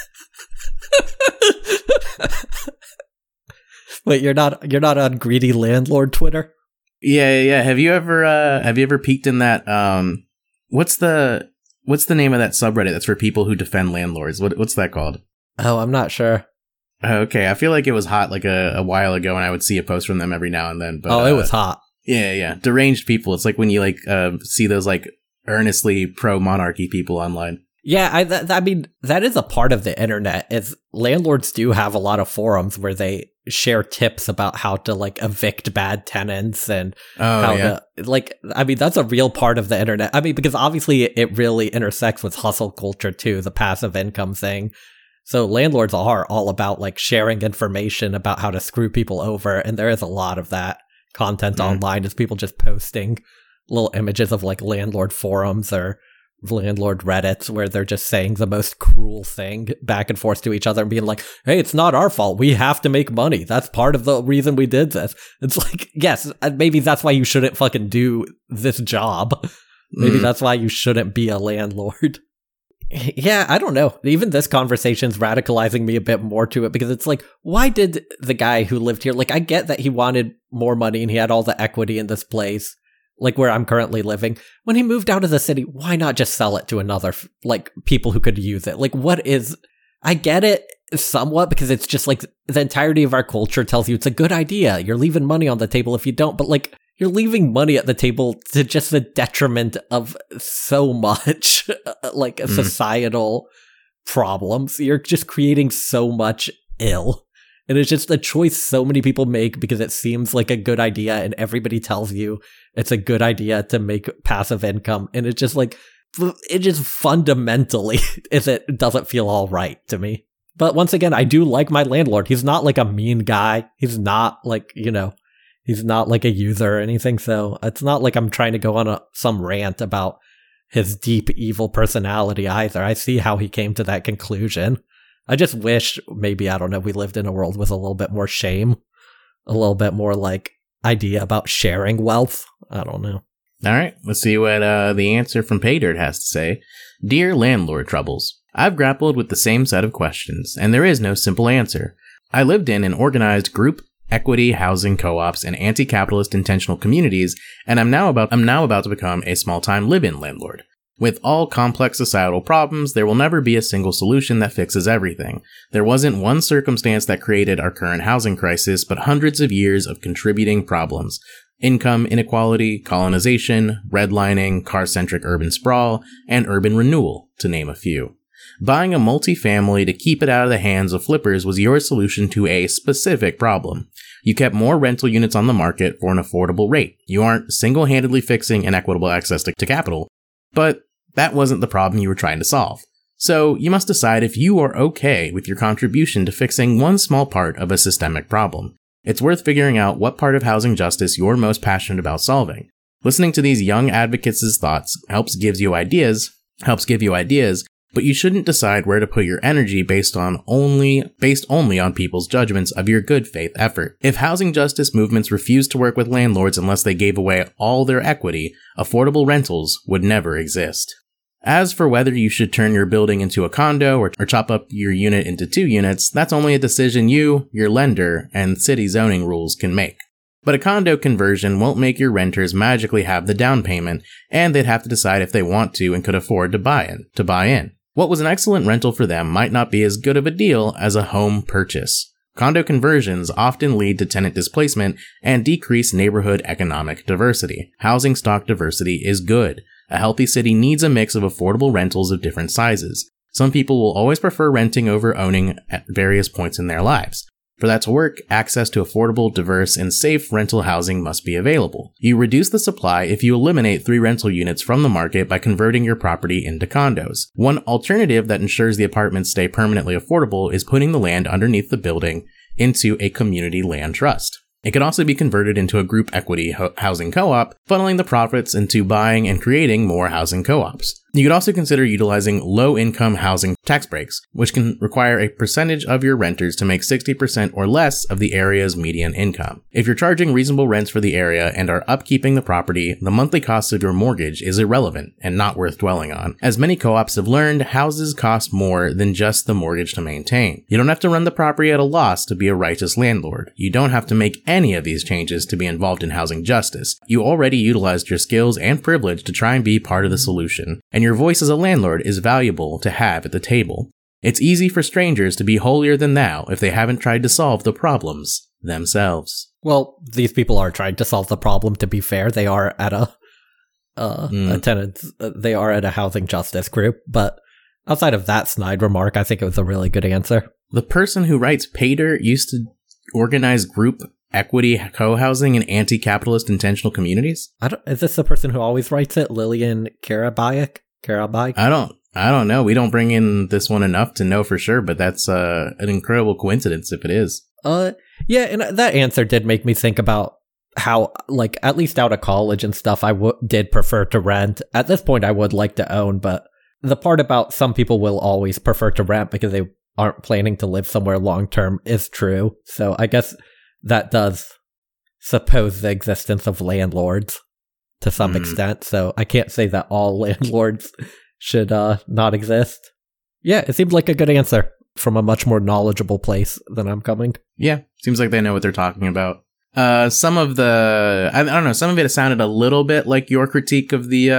Wait, you're not on greedy landlord Twitter? Yeah. Have you ever peeked in that what's the name of that subreddit that's for people who defend landlords? What's that called? Oh, I'm not sure. Okay, I feel like it was hot like a while ago, and I would see a post from them every now and then. But, it was hot. Yeah. Deranged people. It's like when you see those like earnestly pro-monarchy people online. Yeah, I mean, that is a part of the internet. Is landlords do have a lot of forums where they share tips about how to like evict bad tenants and to like. I mean, that's a real part of the internet. I mean, because obviously it really intersects with hustle culture too, the passive income thing. So landlords are all about like sharing information about how to screw people over, and there is a lot of that content online. Is people just posting little images of like landlord forums or landlord Reddits where they're just saying the most cruel thing back and forth to each other and being like, hey, it's not our fault. We have to make money. That's part of the reason we did this. It's like, yes, maybe that's why you shouldn't fucking do this job. Maybe that's why you shouldn't be a landlord. Yeah, I don't know. Even this conversation's radicalizing me a bit more to it because it's like, why did the guy who lived here, like, I get that he wanted more money and he had all the equity in this place, like where I'm currently living. When he moved out of the city, why not just sell it to another, like, people who could use it? Like, I get it somewhat because it's just like the entirety of our culture tells you it's a good idea. You're leaving money on the table if you don't, but like, you're leaving money at the table to just the detriment of so much, like societal problems. You're just creating so much ill. And it's just a choice so many people make because it seems like a good idea and everybody tells you it's a good idea to make passive income. And it's just like, it just fundamentally it doesn't feel all right to me. But once again, I do like my landlord. He's not like a mean guy. He's not like, he's not like a user or anything, so it's not like I'm trying to go on some rant about his deep evil personality either. I see how he came to that conclusion. I just wish maybe, I don't know, we lived in a world with a little bit more shame, a little bit more like idea about sharing wealth. I don't know. All right, let's see what the answer from Paydirt has to say. Dear Landlord Troubles, I've grappled with the same set of questions, and there is no simple answer. I lived in an organized group equity, housing co-ops, and anti-capitalist intentional communities, and I'm now about to become a small-time live-in landlord. With all complex societal problems, there will never be a single solution that fixes everything. There wasn't one circumstance that created our current housing crisis, but hundreds of years of contributing problems. Income inequality, colonization, redlining, car-centric urban sprawl, and urban renewal, to name a few. Buying a multifamily to keep it out of the hands of flippers was your solution to a specific problem. You kept more rental units on the market for an affordable rate. You aren't single-handedly fixing inequitable access to capital, but that wasn't the problem you were trying to solve. So you must decide if you are okay with your contribution to fixing one small part of a systemic problem. It's worth figuring out what part of housing justice you're most passionate about solving. Listening to these young advocates' thoughts helps give you ideas, but you shouldn't decide where to put your energy based only on people's judgments of your good faith effort. If housing justice movements refused to work with landlords unless they gave away all their equity, affordable rentals would never exist. As for whether you should turn your building into a condo or chop up your unit into 2 units, that's only a decision you, your lender, and city zoning rules can make. But a condo conversion won't make your renters magically have the down payment, and they'd have to decide if they want to and could afford to buy in. What was an excellent rental for them might not be as good of a deal as a home purchase. Condo conversions often lead to tenant displacement and decrease neighborhood economic diversity. Housing stock diversity is good. A healthy city needs a mix of affordable rentals of different sizes. Some people will always prefer renting over owning at various points in their lives. For that to work, access to affordable, diverse, and safe rental housing must be available. You reduce the supply if you eliminate 3 rental units from the market by converting your property into condos. One alternative that ensures the apartments stay permanently affordable is putting the land underneath the building into a community land trust. It could also be converted into a group equity housing co-op, funneling the profits into buying and creating more housing co-ops. You could also consider utilizing low-income housing tax breaks, which can require a percentage of your renters to make 60% or less of the area's median income. If you're charging reasonable rents for the area and are upkeeping the property, the monthly cost of your mortgage is irrelevant and not worth dwelling on. As many co-ops have learned, houses cost more than just the mortgage to maintain. You don't have to run the property at a loss to be a righteous landlord. You don't have to make any of these changes to be involved in housing justice. You already utilized your skills and privilege to try and be part of the solution, and your voice as a landlord is valuable to have at the table. It's easy for strangers to be holier than thou if they haven't tried to solve the problems themselves. Well, these people are trying to solve the problem, to be fair. They are at a they are at a housing justice group, but outside of that snide remark, I think it was a really good answer. The person who writes Paydirt used to organize group equity co-housing in anti-capitalist intentional communities? Is this the person who always writes it? Lillian Karabayek? I don't know. We don't bring in this one enough to know for sure, but that's an incredible coincidence if it is. Yeah, and that answer did make me think about how, like, at least out of college and stuff, I did prefer to rent. At this point, I would like to own, but the part about some people will always prefer to rent because they aren't planning to live somewhere long-term is true. So I guess that does suppose the existence of landlords to some extent, so I can't say that all landlords should not exist. Yeah, it seemed like a good answer from a much more knowledgeable place than I'm coming. Yeah, seems like they know what they're talking about. Some of the, I don't know, some of it sounded a little bit like your critique of the,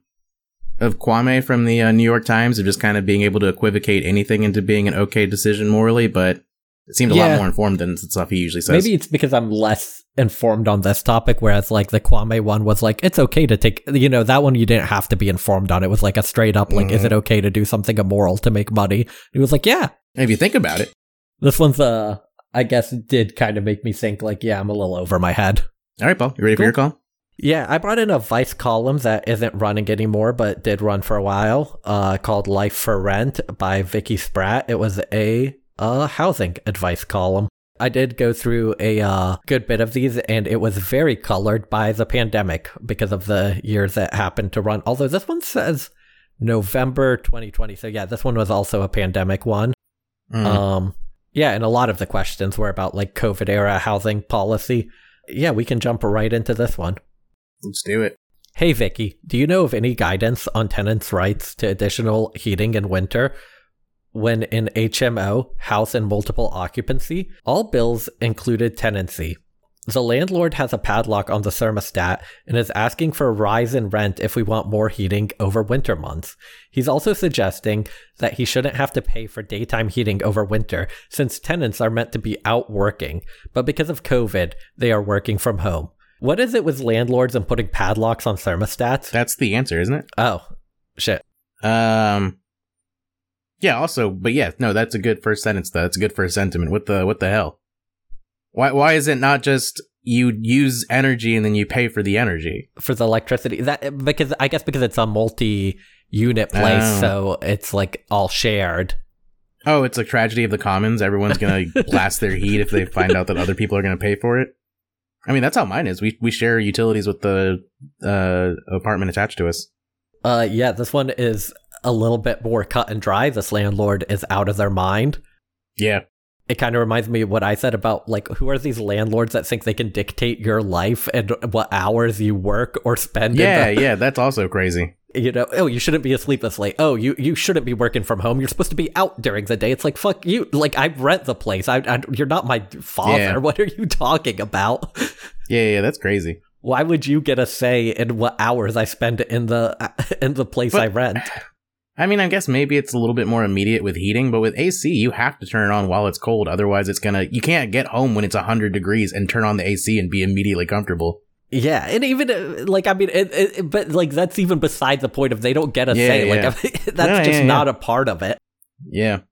of Kwame from the New York Times, of just kind of being able to equivocate anything into being an okay decision morally, but it seemed a lot more informed than the stuff he usually says. Maybe it's because I'm less informed on this topic, whereas like the Kwame one was like, it's okay to take, that one you didn't have to be informed on. It was like a straight up, like, is it okay to do something immoral to make money? He was like, yeah. If you think about it. This one's, I guess, did kind of make me think like, yeah, I'm a little over my head. All right, Paul, you ready for your call? Yeah, I brought in a Vice column that isn't running anymore, but did run for a while, called Life for Rent by Vicky Spratt. It was a housing advice column. I did go through a good bit of these, and it was very colored by the pandemic because of the years that happened to run. Although this one says November 2020. So yeah, this one was also a pandemic one. Yeah, and a lot of the questions were about like COVID era housing policy. Yeah, we can jump right into this one. Let's do it. Hey Vicky, do you know of any guidance on tenants' rights to additional heating in winter when in HMO, house and multiple occupancy? All bills included tenancy. The landlord has a padlock on the thermostat and is asking for a rise in rent if we want more heating over winter months. He's also suggesting that he shouldn't have to pay for daytime heating over winter since tenants are meant to be out working, but because of COVID, they are working from home. What is it with landlords and putting padlocks on thermostats? That's the answer, isn't it? Oh, shit. Yeah, also, but yeah, no, that's a good first sentence, though. That's a good first sentiment. What the hell? Why is it not just you use energy and then you pay for the energy? For the electricity? Because it's a multi-unit place, so it's like all shared. Oh, it's a tragedy of the commons. Everyone's going to blast their heat if they find out that other people are going to pay for it. I mean, that's how mine is. We share utilities with the apartment attached to us. Yeah, this one is a little bit more cut and dry. This landlord is out of their mind. Yeah. It kind of reminds me of what I said about, like, who are these landlords that think they can dictate your life and what hours you work or spend? Yeah, that's also crazy. Oh, you shouldn't be asleep this late. Oh, you shouldn't be working from home. You're supposed to be out during the day. It's like, fuck you. Like, I rent the place. You're not my father. Yeah. What are you talking about? Yeah, that's crazy. Why would you get a say in what hours I spend in the place I rent? I mean, I guess maybe it's a little bit more immediate with heating, but with AC, you have to turn it on while it's cold. Otherwise, you can't get home when it's 100 degrees and turn on the AC and be immediately comfortable. Yeah, and even, like, I mean, but, like, that's even beside the point of they don't get a say. Like, that's not a part of it. Yeah.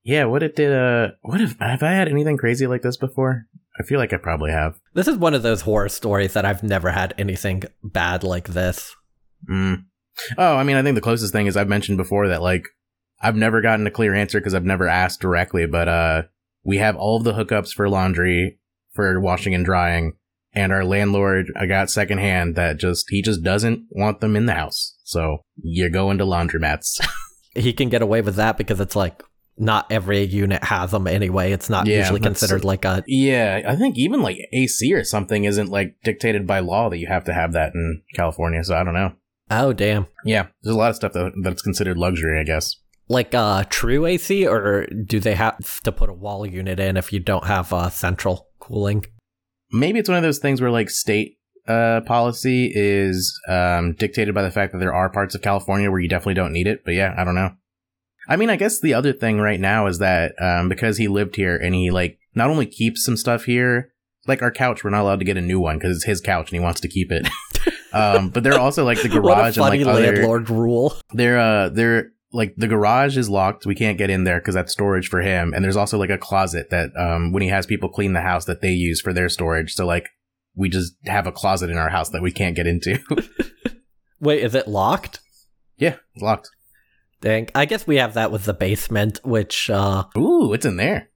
Yeah, what if have I had anything crazy like this before? I feel like I probably have. This is one of those horror stories that I've never had anything bad like this. Oh, I mean, I think the closest thing is I've mentioned before that, like, I've never gotten a clear answer because I've never asked directly, but we have all of the hookups for laundry, for washing and drying, and our landlord, I got secondhand that he just doesn't want them in the house. So you go into laundromats. He can get away with that because it's like, not every unit has them anyway. It's not usually considered like a... Yeah, I think even like AC or something isn't like dictated by law that you have to have that in California, so I don't know. Oh, damn. Yeah, there's a lot of stuff that's considered luxury, I guess. Like true AC, or do they have to put a wall unit in if you don't have central cooling? Maybe it's one of those things where like state policy is dictated by the fact that there are parts of California where you definitely don't need it, but yeah, I don't know. I mean, I guess the other thing right now is that because he lived here and he like not only keeps some stuff here, like our couch, we're not allowed to get a new one because it's his couch and he wants to keep it. But they're also like the garage what a funny and like landlord rule. They're like the garage is locked. We can't get in there because that's storage for him. And there's also like a closet that when he has people clean the house that they use for their storage. So like we just have a closet in our house that we can't get into. Wait, is it locked? Yeah, it's locked. Dang. I guess we have that with the basement, which... Ooh, it's in there.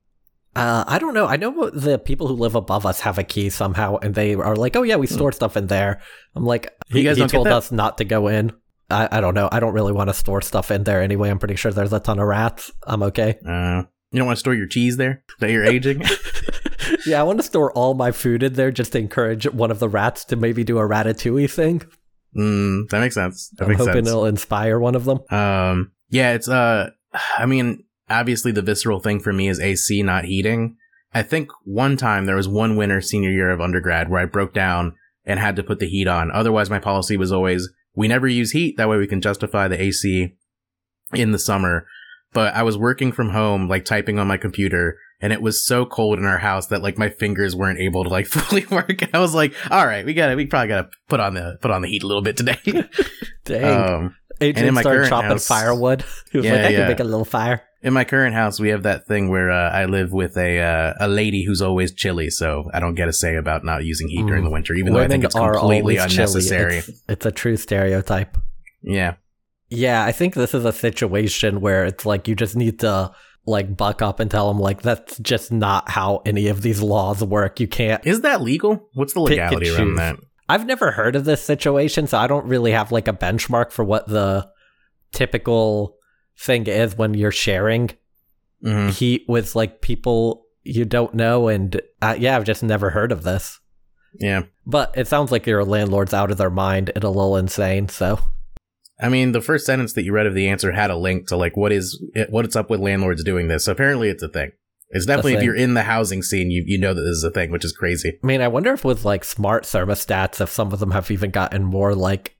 I don't know. I know the people who live above us have a key somehow, and they are like, oh yeah, we store stuff in there. I'm like, he told us not to go in. I don't know. I don't really want to store stuff in there anyway. I'm pretty sure there's a ton of rats. I'm okay. You don't want to store your cheese there that you're aging? Yeah, I want to store all my food in there just to encourage one of the rats to maybe do a ratatouille thing. That makes sense. I'm hoping it'll inspire one of them. Yeah, it's, I mean, obviously the visceral thing for me is AC, not heating. I think one time there was one winter senior year of undergrad where I broke down and had to put the heat on. Otherwise, my policy was always, we never use heat. That way we can justify the AC in the summer. But I was working from home, like typing on my computer, and it was so cold in our house that like my fingers weren't able to like fully work. And I was like, all right, we probably gotta put on the heat a little bit today. Dang. Adrian started chopping house, firewood. He was like, I can make a little fire. In my current house, we have that thing where I live with a lady who's always chilly, so I don't get a say about not using heat during the winter, even though I think it's completely unnecessary. It's a true stereotype. Yeah. Yeah, I think this is a situation where it's like you just need to like buck up and tell them like that's just not how any of these laws work. You can't. Is that legal? What's the legality around that? I've never heard of this situation, so I don't really have like a benchmark for what the typical thing is when you're sharing heat with like people you don't know. And yeah, I've just never heard of this. Yeah. But it sounds like your landlord's out of their mind and a little insane, so. I mean, the first sentence that you read of the answer had a link to like what's up with landlords doing this. So apparently it's a thing. It's definitely, if you're in the housing scene, you know that this is a thing, which is crazy. I mean, I wonder if with like smart thermostats, if some of them have even gotten more like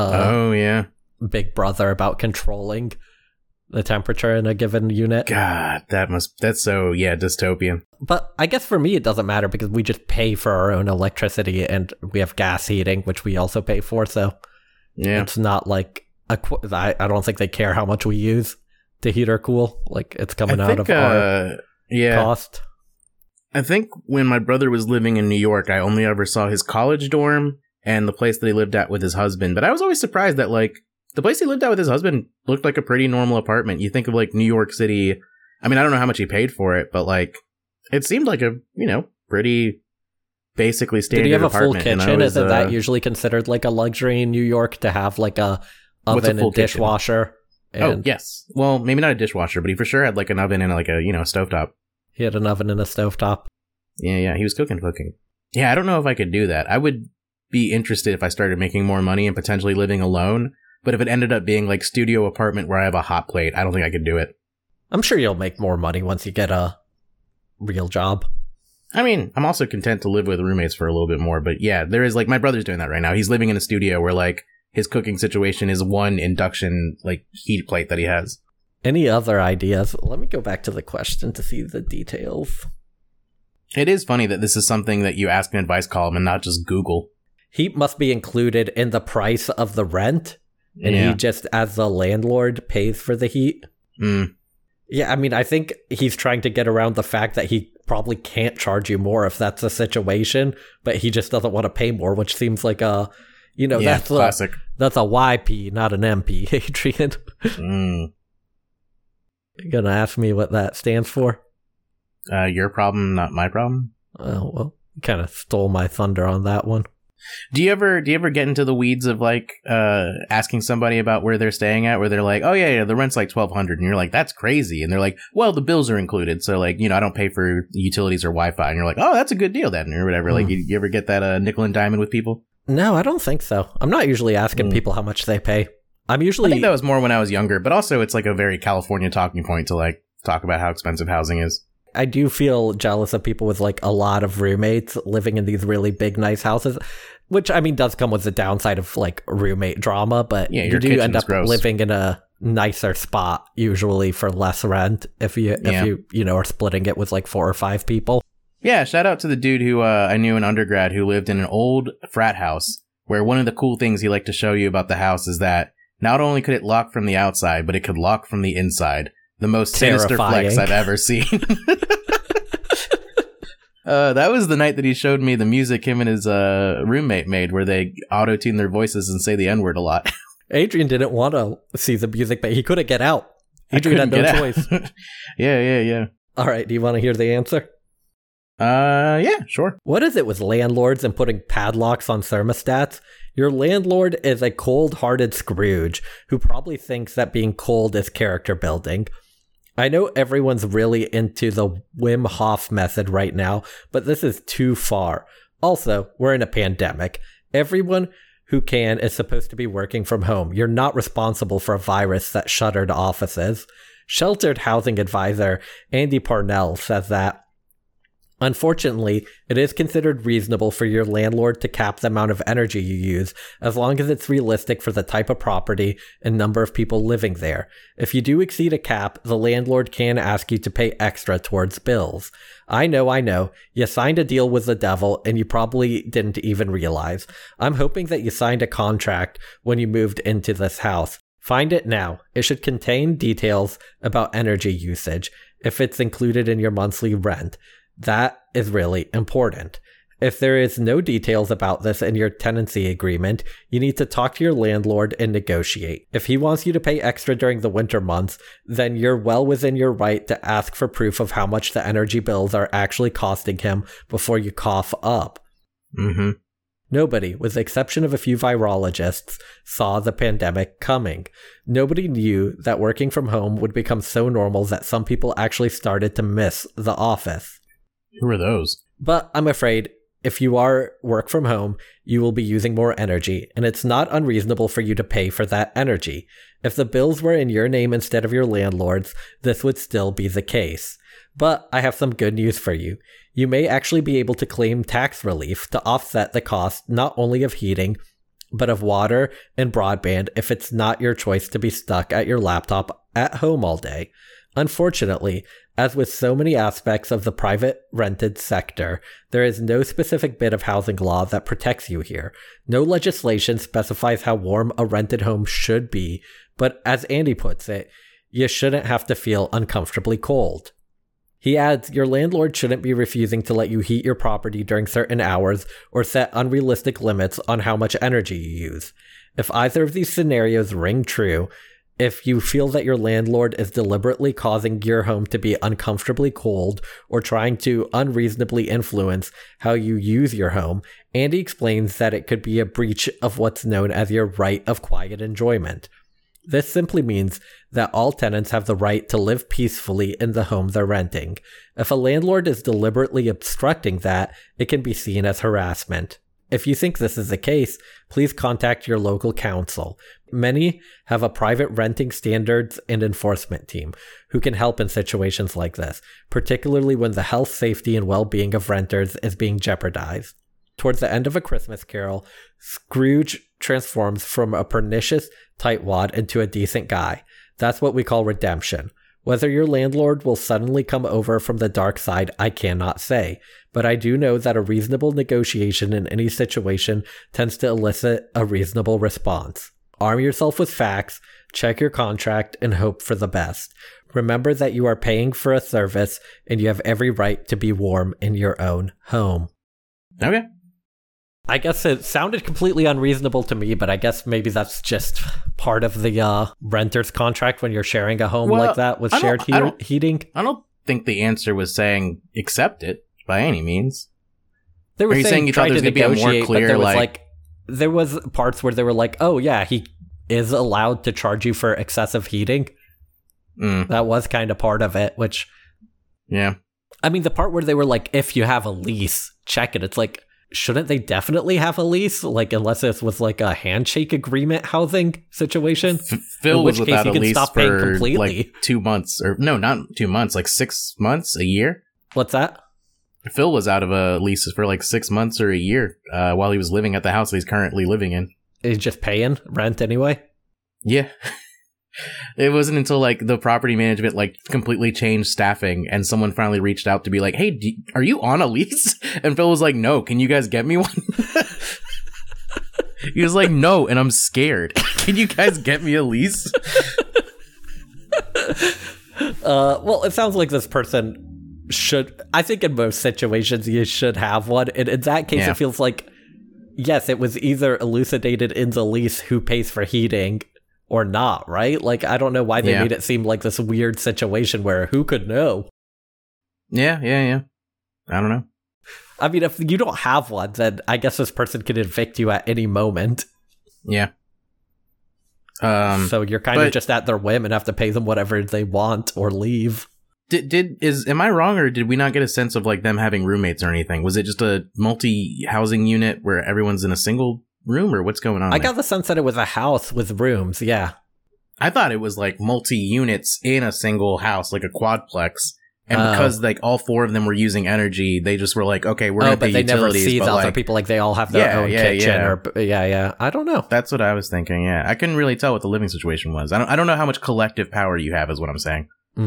Big Brother about controlling the temperature in a given unit. God, that's so dystopian. But I guess for me it doesn't matter because we just pay for our own electricity and we have gas heating, which we also pay for. So yeah, it's not like I don't think they care how much we use to heat or cool. Like it's coming out of our cost. I think when my brother was living in New York, I only ever saw his college dorm and the place that he lived at with his husband. But I was always surprised that like the place he lived at with his husband looked like a pretty normal apartment. You think of like New York City. I mean, I don't know how much he paid for it, but like it seemed like a, pretty basically standard apartment. Did he have a full kitchen? Is that usually considered like a luxury in New York to have like a oven and dishwasher? Oh, yes. Well, maybe not a dishwasher, but he for sure had like an oven and like a, stovetop. He had an oven and a stovetop. Yeah. He was cooking. Yeah, I don't know if I could do that. I would be interested if I started making more money and potentially living alone. But if it ended up being like studio apartment where I have a hot plate, I don't think I could do it. I'm sure you'll make more money once you get a real job. I mean, I'm also content to live with roommates for a little bit more. But yeah, there is like my brother's doing that right now. He's living in a studio where like his cooking situation is one induction like heat plate that he has. Any other ideas? Let me go back to the question to see the details. It is funny that this is something that you ask an advice column and not just Google. Heat must be included in the price of the rent. And he just, as the landlord, pays for the heat. Yeah, I mean, I think he's trying to get around the fact that he probably can't charge you more if that's the situation, but he just doesn't want to pay more, which seems like that's classic. That's a YP, not an MP, Adrian. You gonna ask me what that stands for? Your problem, not my problem. Oh, well, you kind of stole my thunder on that one. Do you ever get into the weeds of like asking somebody about where they're staying at, where they're like, oh yeah, the rent's like $1,200, and you're like, that's crazy, and they're like, well, the bills are included, so like, I don't pay for utilities or Wi-Fi, and you're like, oh, that's a good deal then, or whatever. Like, you ever get that nickel and diamond with people? No, I don't think so. I'm not usually asking people how much they pay. I think that was more when I was younger, but also it's like a very California talking point to like talk about how expensive housing is. I do feel jealous of people with like a lot of roommates living in these really big, nice houses, which I mean does come with the downside of like roommate drama, but you do end up living in a nicer spot usually for less rent if you are splitting it with like 4 or 5 people. Yeah, shout out to the dude who I knew in undergrad who lived in an old frat house where one of the cool things he liked to show you about the house is that not only could it lock from the outside, but it could lock from the inside. The most sinister flex I've ever seen. That was the night that he showed me the music him and his roommate made, where they auto-tune their voices and say the N-word a lot. Adrian didn't want to see the music, but he couldn't get out. Adrian had no choice. Yeah. All right, do you want to hear the answer? Yeah, sure. What is it with landlords and putting padlocks on thermostats? Your landlord is a cold-hearted Scrooge who probably thinks that being cold is character building. I know everyone's really into the Wim Hof method right now, but this is too far. Also, we're in a pandemic. Everyone who can is supposed to be working from home. You're not responsible for a virus that shuttered offices. Sheltered housing advisor Andy Parnell says that, unfortunately, it is considered reasonable for your landlord to cap the amount of energy you use as long as it's realistic for the type of property and number of people living there. If you do exceed a cap, the landlord can ask you to pay extra towards bills. I know. You signed a deal with the devil and you probably didn't even realize. I'm hoping that you signed a contract when you moved into this house. Find it now. It should contain details about energy usage if it's included in your monthly rent. That is really important. If there is no details about this in your tenancy agreement, you need to talk to your landlord and negotiate. If he wants you to pay extra during the winter months, then you're well within your right to ask for proof of how much the energy bills are actually costing him before you cough up. Nobody, with the exception of a few virologists, saw the pandemic coming. Nobody knew that working from home would become so normal that some people actually started to miss the office. Who are those? But I'm afraid if you are work from home, you will be using more energy, and it's not unreasonable for you to pay for that energy. If the bills were in your name instead of your landlord's, this would still be the case. But I have some good news for you. You may actually be able to claim tax relief to offset the cost not only of heating, but of water and broadband if it's not your choice to be stuck at your laptop at home all day. Unfortunately, as with so many aspects of the private rented sector, there is no specific bit of housing law that protects you here. No legislation specifies how warm a rented home should be, but as Andy puts it, you shouldn't have to feel uncomfortably cold. He adds, your landlord shouldn't be refusing to let you heat your property during certain hours or set unrealistic limits on how much energy you use. If either of these scenarios ring true, if you feel that your landlord is deliberately causing your home to be uncomfortably cold or trying to unreasonably influence how you use your home, Andy explains that it could be a breach of what's known as your right of quiet enjoyment. This simply means that all tenants have the right to live peacefully in the home they're renting. If a landlord is deliberately obstructing that, it can be seen as harassment. If you think this is the case, please contact your local council. Many have a private renting standards and enforcement team who can help in situations like this, particularly when the health, safety, and well-being of renters is being jeopardized. Towards the end of A Christmas Carol, Scrooge transforms from a pernicious tightwad into a decent guy. That's what we call redemption. Whether your landlord will suddenly come over from the dark side, I cannot say, but I do know that a reasonable negotiation in any situation tends to elicit a reasonable response. Arm yourself with facts, check your contract, and hope for the best. Remember that you are paying for a service, and you have every right to be warm in your own home. Okay. I guess it sounded completely unreasonable to me, but I guess maybe that's just part of the renter's contract when you're sharing a home like that with shared heating. I don't think the answer was saying accept it by any means. They were Are you saying you thought there was going to be a more clear, there was parts where they were like, oh yeah, he is allowed to charge you for excessive heating. That was kind of part of it, which... Yeah. I mean, the part where they were like, if you have a lease, check it. It's like, shouldn't they definitely have a lease? Like, unless this was like a handshake agreement housing situation? Phil was without a lease for like 2 months. Or no, not 2 months, like 6 months, a year. What's that? Phil was out of a lease for like 6 months or a year while he was living at the house that he's currently living in. He's just paying rent anyway? Yeah. It wasn't until like the property management like completely changed staffing and someone finally reached out to be like, hey, are you on a lease? And Phil was like, no, can you guys get me one? He was like, no, and I'm scared. Can you guys get me a lease? Well, it sounds like this person should, I think in most situations you should have one. And in that case, It feels like, yes, it was either elucidated in the lease who pays for heating or not, right? Like, I don't know why they made it seem like this weird situation where who could know? Yeah. I don't know. I mean, if you don't have one, then I guess this person could evict you at any moment. Yeah. So you're kind of just at their whim and have to pay them whatever they want or leave. Am I wrong, or did we not get a sense of like them having roommates or anything? Was it just a multi-housing unit where everyone's in a single room, or what's going on? I got the sense that it was a house with rooms, yeah. I thought it was like multi-units in a single house, like a quadplex. And because like all 4 of them were using energy, they just were like, okay, we're going to pay utilities. But they never see the other people, like they all have their own kitchen. Or I don't know. That's what I was thinking, yeah. I couldn't really tell what the living situation was. I don't know how much collective power you have is what I'm saying.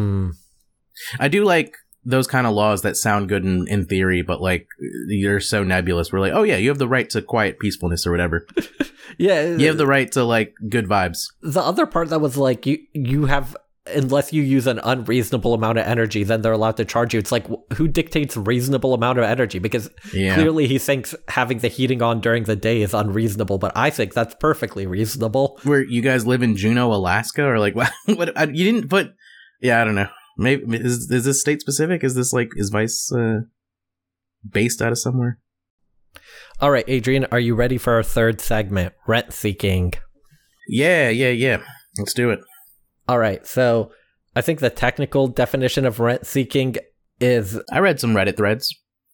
I do like those kind of laws that sound good in theory, but like you're so nebulous. We're like, oh yeah, you have the right to quiet peacefulness or whatever. Yeah. You have the right to like good vibes. The other part that was like, you have, unless you use an unreasonable amount of energy, then they're allowed to charge you. It's like, who dictates reasonable amount of energy? Because clearly he thinks having the heating on during the day is unreasonable, but I think that's perfectly reasonable. Where you guys live in Juneau, Alaska, or like what? You didn't put? Yeah, I don't know. Maybe is this state specific? Is this like is Vice based out of somewhere? All right, Adrian, are you ready for our third segment, rent seeking? Yeah. Let's do it. All right, so I think the technical definition of rent seeking is... I read some Reddit threads.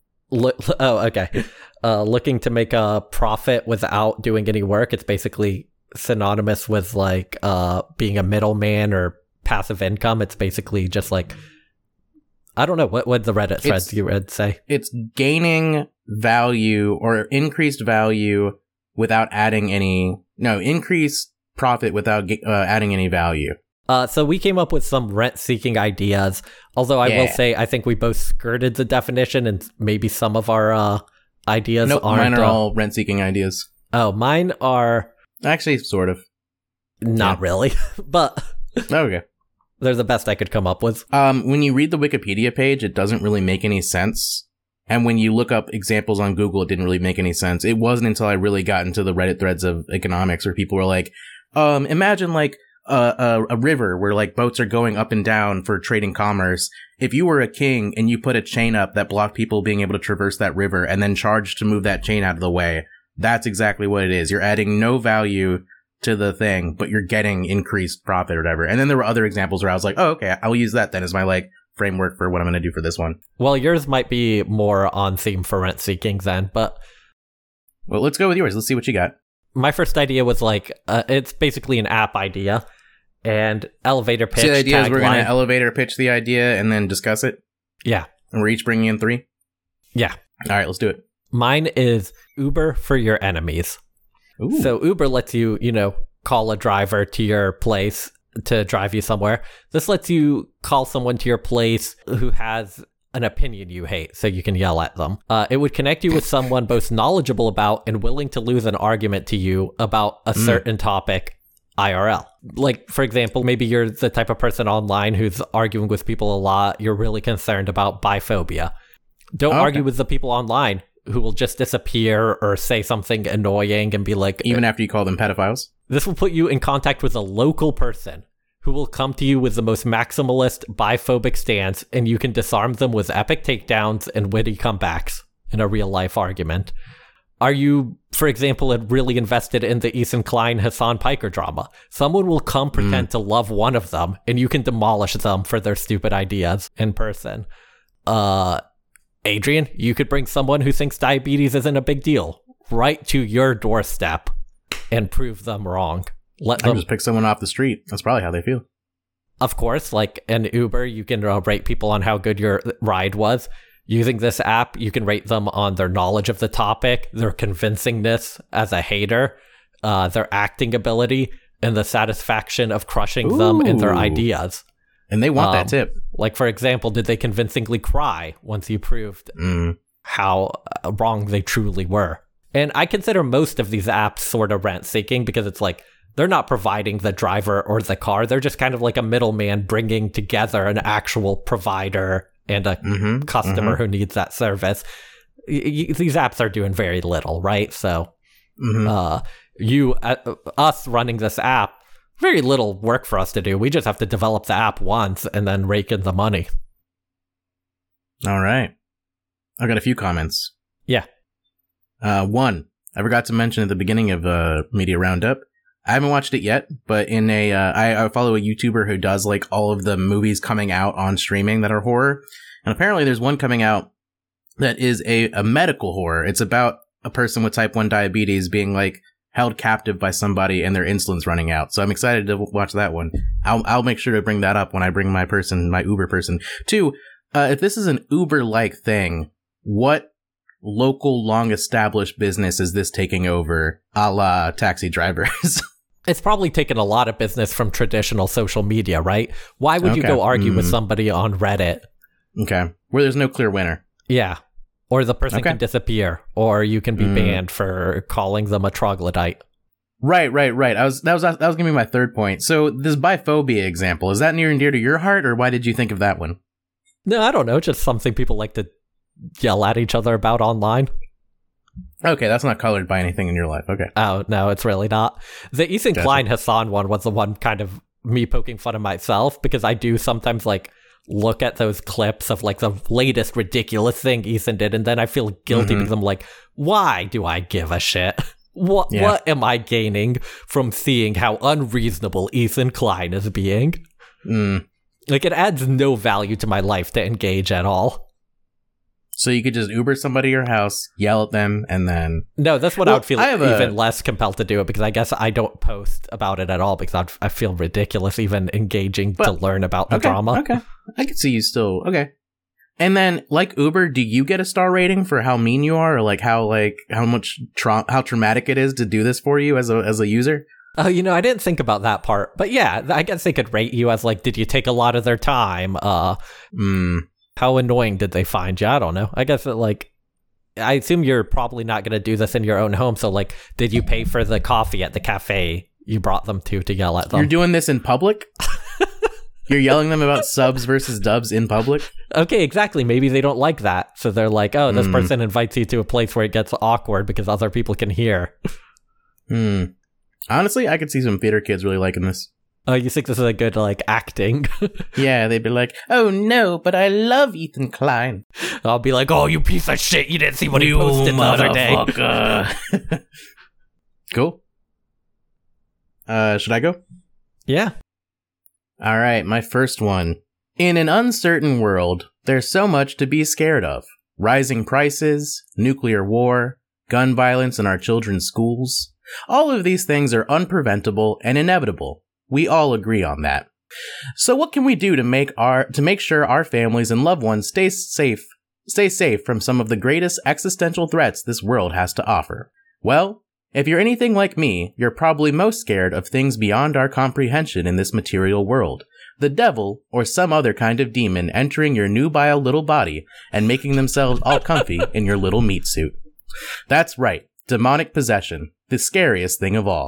Okay. Looking to make a profit without doing any work. It's basically synonymous with like being a middleman or passive income. It's basically just like, I don't know, what the Reddit threads you read say? It's gaining value or increased value without adding any... No, increased profit without adding any value. So we came up with some rent-seeking ideas, although I will say I think we both skirted the definition and maybe some of our ideas aren't... Mine are all rent-seeking ideas. Oh, mine are... Actually, sort of. Not really, but... Okay. They're the best I could come up with. When you read the Wikipedia page, it doesn't really make any sense. And when you look up examples on Google, it didn't really make any sense. It wasn't until I really got into the Reddit threads of economics where people were like, imagine like a river where like boats are going up and down for trading commerce. If you were a king and you put a chain up that blocked people being able to traverse that river and then charged to move that chain out of the way, that's exactly what it is. You're adding no value to the thing, but you're getting increased profit or whatever. And then there were other examples where I was like, oh, okay, I'll use that then as my like framework for what I'm going to do for this one. Well, yours might be more on theme for rent seeking then, but... Well, let's go with yours. Let's see what you got. My first idea was like, it's basically an app idea and elevator pitch. So the idea is we're going to elevator pitch the idea and then discuss it? Yeah. And we're each bringing in 3? Yeah. All right, let's do it. Mine is Uber for your enemies. Ooh. So Uber lets you, call a driver to your place to drive you somewhere. This lets you call someone to your place who has an opinion you hate, so you can yell at them. It would connect you with someone both knowledgeable about and willing to lose an argument to you about a certain topic IRL. Like, for example, maybe you're the type of person online who's arguing with people a lot. You're really concerned about biphobia. Don't argue with the people online who will just disappear or say something annoying and be like... Even after you call them pedophiles? This will put you in contact with a local person who will come to you with the most maximalist biphobic stance, and you can disarm them with epic takedowns and witty comebacks in a real-life argument. Are you, for example, really invested in the Ethan Klein, Hassan Piker drama? Someone will come pretend to love one of them, and you can demolish them for their stupid ideas in person. Adrian, you could bring someone who thinks diabetes isn't a big deal right to your doorstep and prove them wrong. I can just pick someone off the street. That's probably how they feel. Of course, like an Uber, you can rate people on how good your ride was. Using this app, you can rate them on their knowledge of the topic, their convincingness as a hater, their acting ability, and the satisfaction of crushing them in their ideas. And they want that tip. Like, for example, did they convincingly cry once you proved how wrong they truly were? And I consider most of these apps sort of rent-seeking because it's like, they're not providing the driver or the car. They're just kind of like a middleman bringing together an actual provider and a customer who needs that service. These apps are doing very little, right? So us running this app, very little work for us to do. We just have to develop the app once and then rake in the money. All right. I got a few comments. Yeah. One, I forgot to mention at the beginning of Media Roundup, I haven't watched it yet, but I follow a YouTuber who does like all of the movies coming out on streaming that are horror. And apparently there's one coming out that is a medical horror. It's about a person with type 1 diabetes being like held captive by somebody and their insulin's running out. So I'm excited to watch that one. I'll make sure to bring that up when I bring my Uber person. Two, if this is an Uber-like thing, what local long-established business is this taking over, a la taxi drivers? It's probably taken a lot of business from traditional social media, right? Why would you go argue with somebody on Reddit? Okay. Where there's no clear winner. Yeah. Or the person can disappear, or you can be banned for calling them a troglodyte. Right. That was gonna be my third point. So this biphobia example, is that near and dear to your heart, or why did you think of that one? No, I don't know. Just something people like to yell at each other about online. Okay, that's not colored by anything in your life. Okay. Oh, no, it's really not. The Ethan Klein Hassan one was the one kind of me poking fun of myself, because I do sometimes like look at those clips of like the latest ridiculous thing Ethan did, and then I feel guilty because I'm like, why do I give a shit? What am I gaining from seeing how unreasonable Ethan Klein is being? Like, it adds no value to my life to engage at all. So you could just Uber somebody to your house, yell at them, and then... No, that's what I would feel even less compelled to do it, because I guess I don't post about it at all, because I feel ridiculous even engaging to learn about the drama. Okay, I can see you still... Okay. And then, like Uber, do you get a star rating for how mean you are, or how traumatic it is to do this for you as a user? Oh, I didn't think about that part. But yeah, I guess they could rate you as like, did you take a lot of their time? How annoying did they find you? I don't know. I guess I assume you're probably not going to do this in your own home. So like, did you pay for the coffee at the cafe you brought them to yell at them? You're doing this in public? You're yelling them about subs versus dubs in public? Okay, exactly. Maybe they don't like that. So they're like, oh, this person invites you to a place where it gets awkward because other people can hear. Honestly, I could see some theater kids really liking this. Oh, you think this is a good, acting? Yeah, they'd be like, oh no, but I love Ethan Klein. I'll be like, oh, you piece of shit, you didn't see what he posted the other day. Cool. Should I go? Yeah. All right, my first one. In an uncertain world, there's so much to be scared of. Rising prices, nuclear war, gun violence in our children's schools. All of these things are unpreventable and inevitable. We all agree on that. So what can we do to make sure our families and loved ones stay safe from some of the greatest existential threats this world has to offer? Well, if you're anything like me, you're probably most scared of things beyond our comprehension in this material world. The devil, or some other kind of demon, entering your nubile little body and making themselves all comfy in your little meat suit. That's right, demonic possession, the scariest thing of all.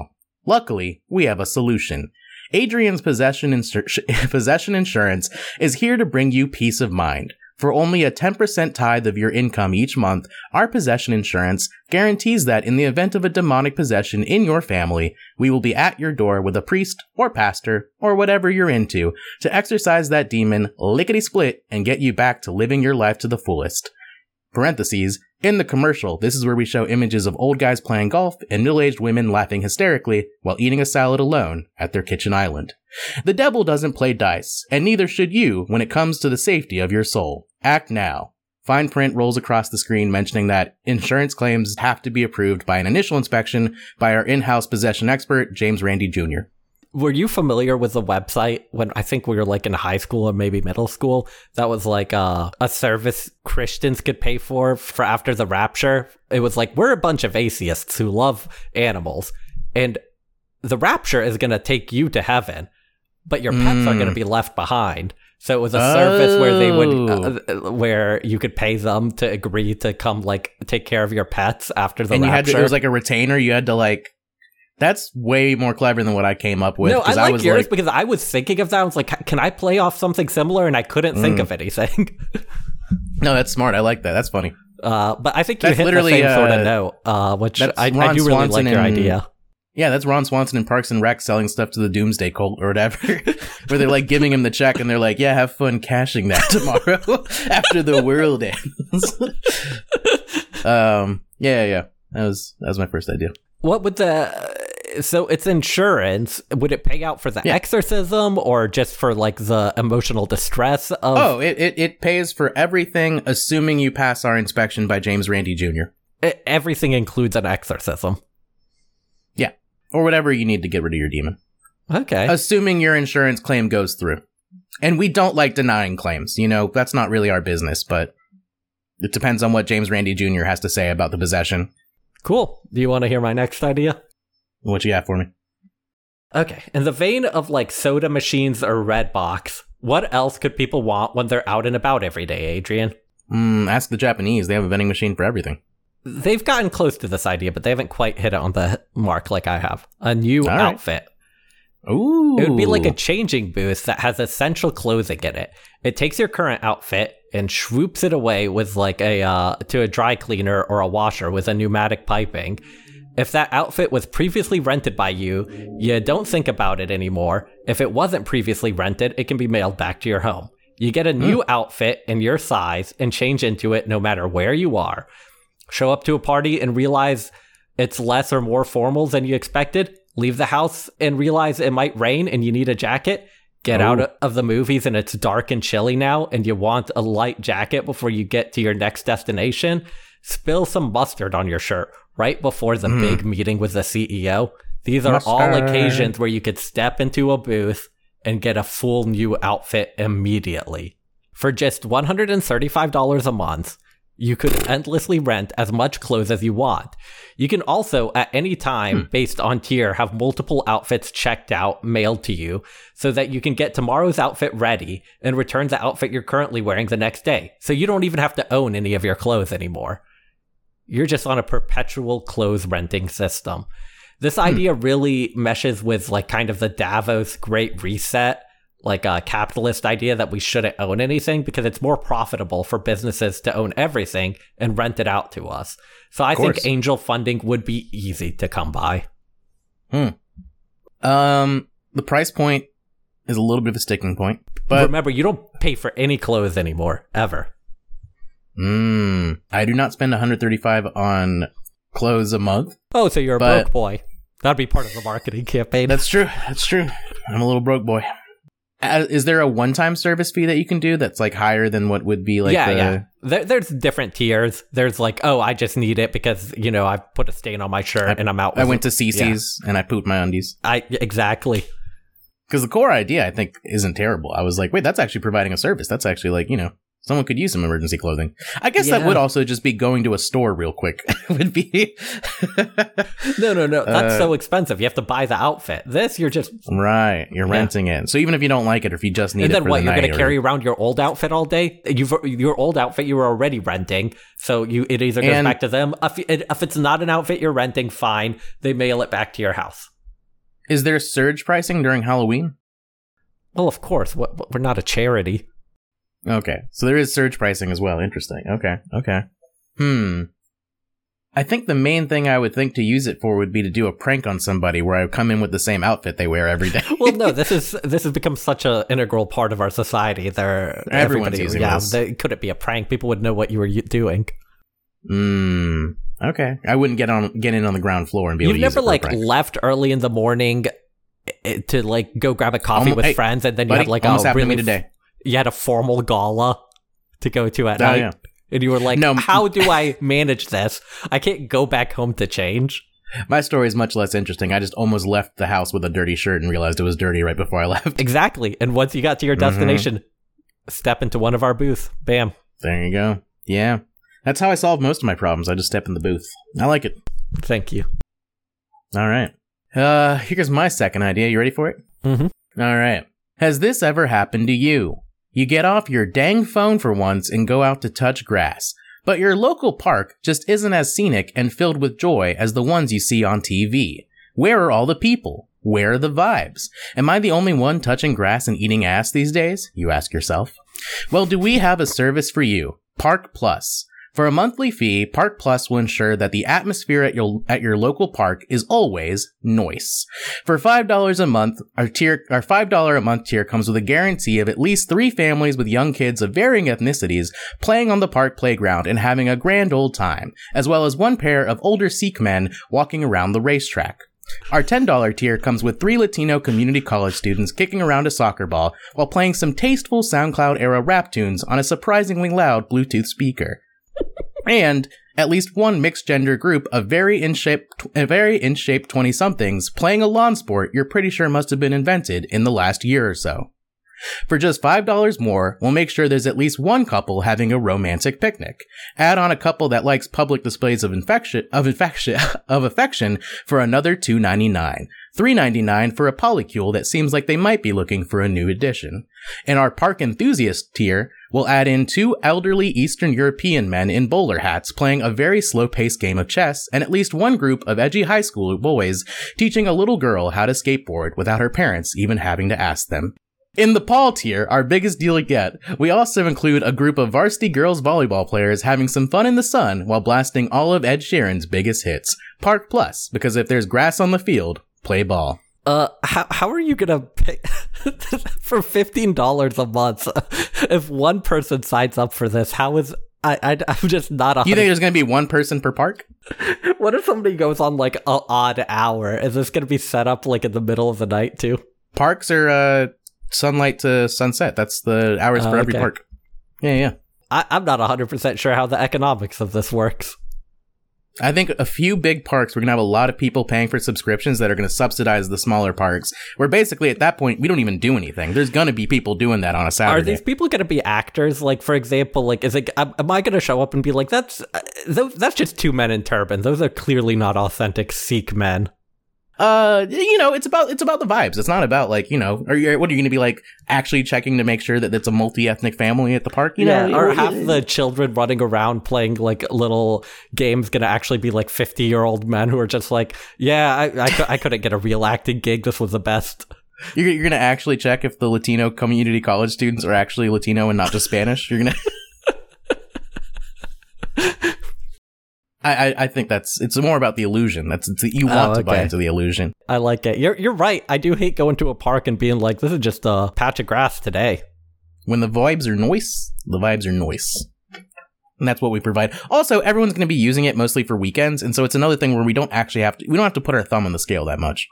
Luckily, we have a solution. Adrian's Possession Insurance is here to bring you peace of mind. For only a 10% tithe of your income each month, our possession insurance guarantees that in the event of a demonic possession in your family, we will be at your door with a priest or pastor or whatever you're into to exorcise that demon lickety-split and get you back to living your life to the fullest. Parentheses, in the commercial, this is where we show images of old guys playing golf and middle-aged women laughing hysterically while eating a salad alone at their kitchen island. The devil doesn't play dice, and neither should you when it comes to the safety of your soul. Act now. Fine print rolls across the screen mentioning that insurance claims have to be approved by an initial inspection by our in-house possession expert, James Randi Jr. Were you familiar with the website when I think we were like in high school or maybe middle school? That was like a service Christians could pay for after the rapture. It was like, we're a bunch of atheists who love animals, and the rapture is going to take you to heaven, but your pets are going to be left behind. So it was a service where they would, where you could pay them to agree to come like take care of your pets after the rapture. And you had it was like a retainer. You had to like. That's way more clever than what I came up with. No, I like yours because I was thinking of that. I was like, can I play off something similar? And I couldn't think of anything. No, that's smart. I like that. That's funny. But I think you hit the same sort of note, which I do really like your idea. Yeah, that's Ron Swanson in Parks and Rec selling stuff to the Doomsday Cult or whatever, where they're like giving him the check and they're like, yeah, have fun cashing that tomorrow after the world ends. Yeah. That was my first idea. What would so it's insurance. Would it pay out for the exorcism or just for like the emotional distress of? Oh, it pays for everything, assuming you pass our inspection by James Randi Jr. Everything includes an exorcism. Yeah. Or whatever you need to get rid of your demon. Okay. Assuming your insurance claim goes through. And we don't like denying claims. You know, that's not really our business, but it depends on what James Randi Jr. has to say about the possession. Cool. Do you want to hear my next idea? What you got for me? Okay. In the vein of like soda machines or Redbox, what else could people want when they're out and about every day, Adrian? Ask the Japanese. They have a vending machine for everything. They've gotten close to this idea, but they haven't quite hit it on the mark like I have. A new outfit. Ooh. It would be like a changing booth that has essential clothing in it. It takes your current outfit and swoops it away with like to a dry cleaner or a washer with a pneumatic piping. If that outfit was previously rented by you, you don't think about it anymore. If it wasn't previously rented, it can be mailed back to your home. You get a new outfit in your size and change into it no matter where you are. Show up to a party and realize it's less or more formal than you expected. Leave the house and realize it might rain and you need a jacket. Get out of the movies and it's dark and chilly now and you want a light jacket before you get to your next destination. Spill some mustard on your shirt right before the big meeting with the CEO. These are all occasions where you could step into a booth and get a full new outfit immediately. For just $135 a month, you could endlessly rent as much clothes as you want. You can also, at any time, based on tier, have multiple outfits checked out, mailed to you, so that you can get tomorrow's outfit ready and return the outfit you're currently wearing the next day. So you don't even have to own any of your clothes anymore. You're just on a perpetual clothes renting system. This idea really meshes with like kind of the Davos Great Reset, like a capitalist idea that we shouldn't own anything because it's more profitable for businesses to own everything and rent it out to us. So I think angel funding would be easy to come by. The price point is a little bit of a sticking point. But remember, you don't pay for any clothes anymore, ever. I do not spend $135 on clothes a month. Oh, so you're a broke boy. That'd be part of the marketing campaign. That's true. I'm a little broke boy. Is there a one-time service fee that you can do that's like higher than what would be like? Yeah. There's different tiers. There's like, oh, I just need it because, you know, I put a stain on my shirt and I'm out. I went to CC's and I pooped my undies. Exactly. Because the core idea, I think, isn't terrible. I was like, wait, that's actually providing a service. That's actually like, you know, someone could use some emergency clothing. I guess that would also just be going to a store real quick. Would be. No. That's so expensive. You have to buy the outfit. This, you're just. Right. You're renting it. So even if you don't like it or if you just need it for the night. And then what, you're going to carry around your old outfit all day? Your old outfit you were already renting. So it either goes back to them. If it's not an outfit you're renting, fine. They mail it back to your house. Is there surge pricing during Halloween? Well, of course. We're not a charity. Okay, so there is surge pricing as well. Interesting. Okay. I think the main thing I would think to use it for would be to do a prank on somebody where I would come in with the same outfit they wear every day. Well, no, this has become such an integral part of our society. Everyone's using this. Could it be a prank? People would know what you were doing. Okay. I wouldn't get in on the ground floor and be able to use it. You've never left early in the morning to go grab a coffee with friends, and then you had almost happened to me today. You had a formal gala to go to at night. Yeah. And you were like, no, how do I manage this? I can't go back home to change. My story is much less interesting. I just almost left the house with a dirty shirt and realized it was dirty right before I left. Exactly. And once you got to your destination, step into one of our booths. Bam. There you go. Yeah. That's how I solve most of my problems. I just step in the booth. I like it. Thank you. All right. Here's my second idea. You ready for it? Mm-hmm. All right. Has this ever happened to you? You get off your dang phone for once and go out to touch grass, but your local park just isn't as scenic and filled with joy as the ones you see on TV. Where are all the people? Where are the vibes? Am I the only one touching grass and eating ass these days? You ask yourself. Well, do we have a service for you? Park Plus. For a monthly fee, Park Plus will ensure that the atmosphere at your local park is always nice. For $5 a month, our $5 a month tier comes with a guarantee of at least 3 families with young kids of varying ethnicities playing on the park playground and having a grand old time, as well as 1 pair of older Sikh men walking around the racetrack. Our $10 tier comes with 3 Latino community college students kicking around a soccer ball while playing some tasteful SoundCloud-era rap tunes on a surprisingly loud Bluetooth speaker. And at least 1 mixed-gender group of very in-shape 20-somethings playing a lawn sport you're pretty sure must have been invented in the last year or so. For just $5 more, we'll make sure there's at least 1 couple having a romantic picnic. Add on a couple that likes public displays of affection for another $2.99. $3.99 for a polycule that seems like they might be looking for a new addition. In our park enthusiast tier, we'll add in 2 elderly Eastern European men in bowler hats playing a very slow-paced game of chess, and at least 1 group of edgy high school boys teaching a little girl how to skateboard without her parents even having to ask them. In the Paul tier, our biggest deal yet, we also include a group of varsity girls volleyball players having some fun in the sun while blasting all of Ed Sheeran's biggest hits. Park Plus, because if there's grass on the field, play ball. How are you gonna pay for $15 a month? If 1 person signs up for this, how is I'm just not. You think there's gonna be 1 person per park? What if somebody goes on like an odd hour? Is this gonna be set up like in the middle of the night too? Parks are sunlight to sunset. That's the hours for every park. Yeah. I'm not 100% sure how the economics of this works. I think a few big parks, we're going to have a lot of people paying for subscriptions that are going to subsidize the smaller parks, where basically at that point, we don't even do anything. There's going to be people doing that on a Saturday. Are these people going to be actors? Like, for example, like, am I going to show up and be like, that's just 2 men in turbans. Those are clearly not authentic Sikh men. It's about the vibes. It's not about like, what are you going to be like actually checking to make sure that it's a multi-ethnic family at the park? Or half the children running around playing like little games going to actually be like 50-year-old men who are just like, I couldn't get a real acting gig. This was the best. You're going to actually check if the Latino community college students are actually Latino and not just Spanish. You're going to. I think it's more about the illusion. You want to buy into the illusion. I like it. You're right. I do hate going to a park and being like, this is just a patch of grass today. When the vibes are nice, the vibes are nice. And that's what we provide. Also, everyone's going to be using it mostly for weekends, and so it's another thing where we don't have to put our thumb on the scale that much.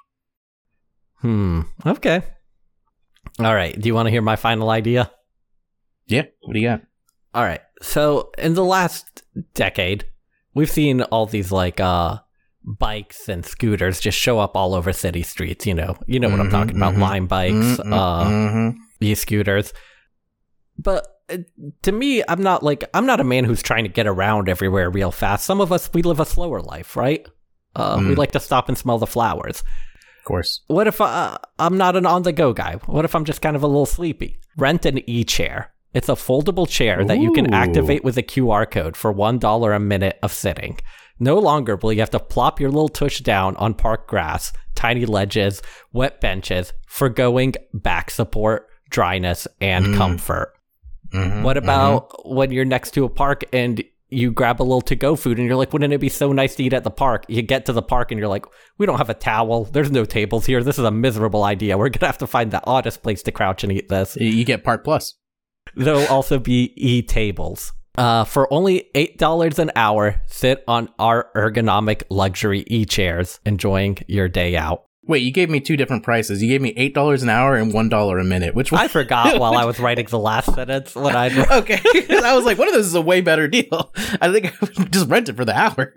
Okay. All right. Do you want to hear my final idea? Yeah. What do you got? All right. So in the last decade, we've seen all these like bikes and scooters just show up all over city streets. You know what I'm talking about? Lime bikes, e-scooters. But to me, I'm not a man who's trying to get around everywhere real fast. Some of us, we live a slower life, right? We like to stop and smell the flowers. Of course. What if I'm not an on-the-go guy? What if I'm just kind of a little sleepy? Rent an e-chair. It's a foldable chair that you can activate with a QR code for $1 a minute of sitting. No longer will you have to plop your little tush down on park grass, tiny ledges, wet benches, forgoing back support, dryness, and comfort. What about when you're next to a park and you grab a little to-go food and you're like, wouldn't it be so nice to eat at the park? You get to the park and you're like, we don't have a towel. There's no tables here. This is a miserable idea. We're going to have to find the oddest place to crouch and eat this. You get Park Plus. There'll also be e-tables. For only $8 an hour, sit on our ergonomic luxury e-chairs, enjoying your day out. Wait, you gave me two different prices. You gave me $8 an hour and $1 a minute. Which one? I forgot while I was writing the last sentence when I... Okay, I was like, one of those is a way better deal. I think I would just rent it for the hour.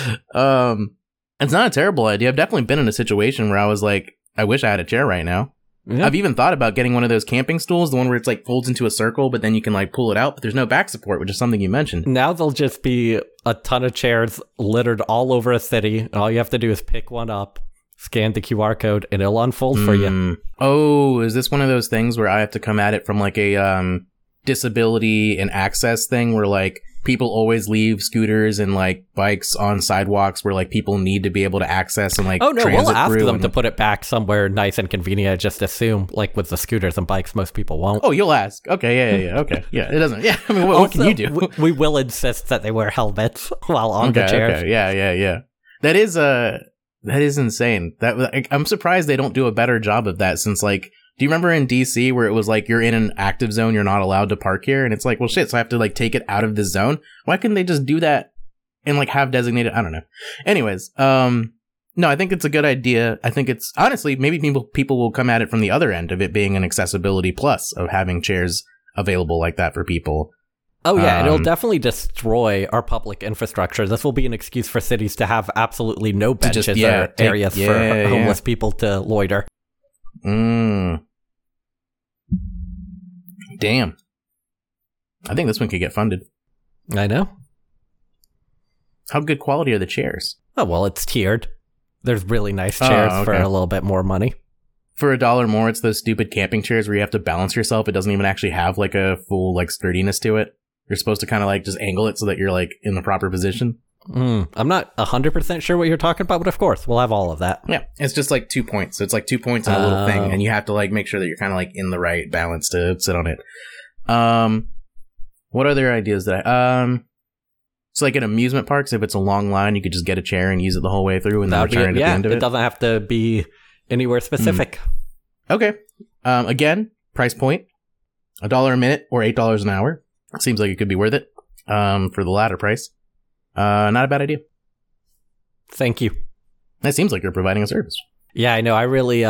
It's not a terrible idea. I've definitely been in a situation where I was like, I wish I had a chair right now. Yeah. I've even thought about getting one of those camping stools, the one where it's like folds into a circle, but then you can like pull it out, but there's no back support, which is something you mentioned. Now there'll just be a ton of chairs littered all over a city. And all you have to do is pick one up, scan the QR code, and it'll unfold for you. Oh, is this one of those things where I have to come at it from like a disability and access thing where like people always leave scooters and like bikes on sidewalks where like people need to be able to access and like oh no, we'll ask them and... to put it back somewhere nice and convenient. I just assume like with the scooters and bikes, most people won't. Oh, you'll ask. Okay, yeah. Okay, yeah. It doesn't. Yeah, I mean, what can you do? We will insist that they wear helmets while on the chairs. Okay. Yeah. That is insane. I'm surprised they don't do a better job of that since like. Do you remember in DC where it was like, you're in an active zone, you're not allowed to park here? And it's like, well, shit, so I have to like take it out of the zone? Why couldn't they just do that and like have designated? I don't know. Anyways, no, I think it's a good idea. I think it's, honestly, maybe people will come at it from the other end of it being an accessibility plus of having chairs available like that for people. Oh, yeah, and it'll definitely destroy our public infrastructure. This will be an excuse for cities to have absolutely no benches or areas for homeless people to loiter. Damn. I think this one could get funded. I know. How good quality are the chairs? Oh, well, it's tiered. There's really nice chairs for a little bit more money. For $1 more, it's those stupid camping chairs where you have to balance yourself. It doesn't even actually have like a full like sturdiness to it. You're supposed to kind of like just angle it so that you're like in the proper position. I'm not 100% sure what you're talking about, but of course, we'll have all of that. Yeah, it's just like 2 points. So it's like 2 points on a little thing, and you have to like make sure that you're kind of like in the right balance to sit on it. What other ideas that it's like in amusement parks, if it's a long line, you could just get a chair and use it the whole way through and then return it at the end of it. It doesn't have to be anywhere specific. Okay. Again, price point, $1 a minute or $8 an hour. Seems like it could be worth it for the latter price. Not a bad idea. Thank you. That seems like you're providing a service. Yeah, I know. I really,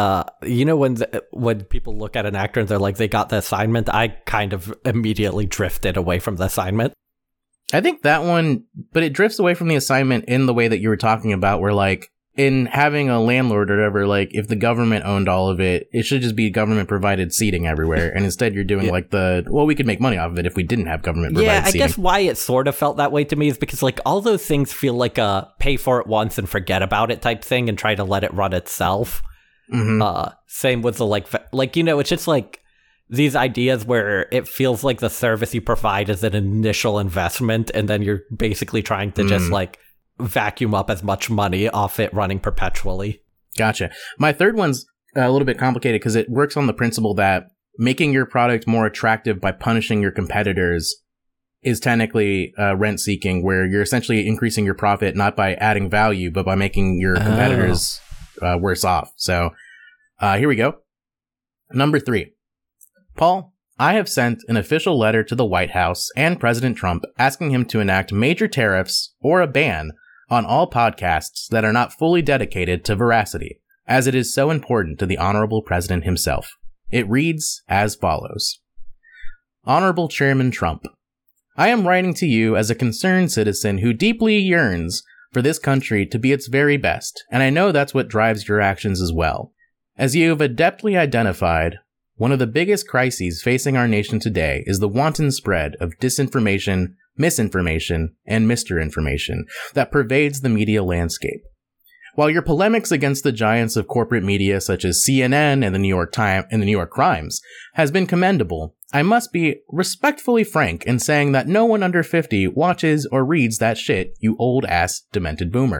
when people look at an actor and they're like, they got the assignment, I kind of immediately drifted away from the assignment. I think that one, but it drifts away from the assignment in the way that you were talking about, where like, in having a landlord or whatever, like if the government owned all of it, it should just be government provided seating everywhere. And instead you're doing like we could make money off of it if we didn't have government provided seating. Yeah, I guess why it sort of felt that way to me is because like all those things feel like a pay for it once and forget about it type thing and try to let it run itself. Same with the it's just like these ideas where it feels like the service you provide is an initial investment and then you're basically trying to just like vacuum up as much money off it running perpetually. Gotcha. My third one's a little bit complicated because it works on the principle that making your product more attractive by punishing your competitors is technically rent seeking, where you're essentially increasing your profit not by adding value, but by making your competitors worse off. So here we go. Number 3. Paul, I have sent an official letter to the White House and President Trump asking him to enact major tariffs or a ban on all podcasts that are not fully dedicated to veracity, as it is so important to the Honorable President himself. It reads as follows. Honorable Chairman Trump, I am writing to you as a concerned citizen who deeply yearns for this country to be its very best, and I know that's what drives your actions as well. As you have adeptly identified, one of the biggest crises facing our nation today is the wanton spread of disinformation, misinformation, and misinformation that pervades the media landscape. While your polemics against the giants of corporate media such as CNN and the New York Times and the New York Crimes has been commendable, I must be respectfully frank in saying that no one under 50 watches or reads that shit, you old-ass demented boomer.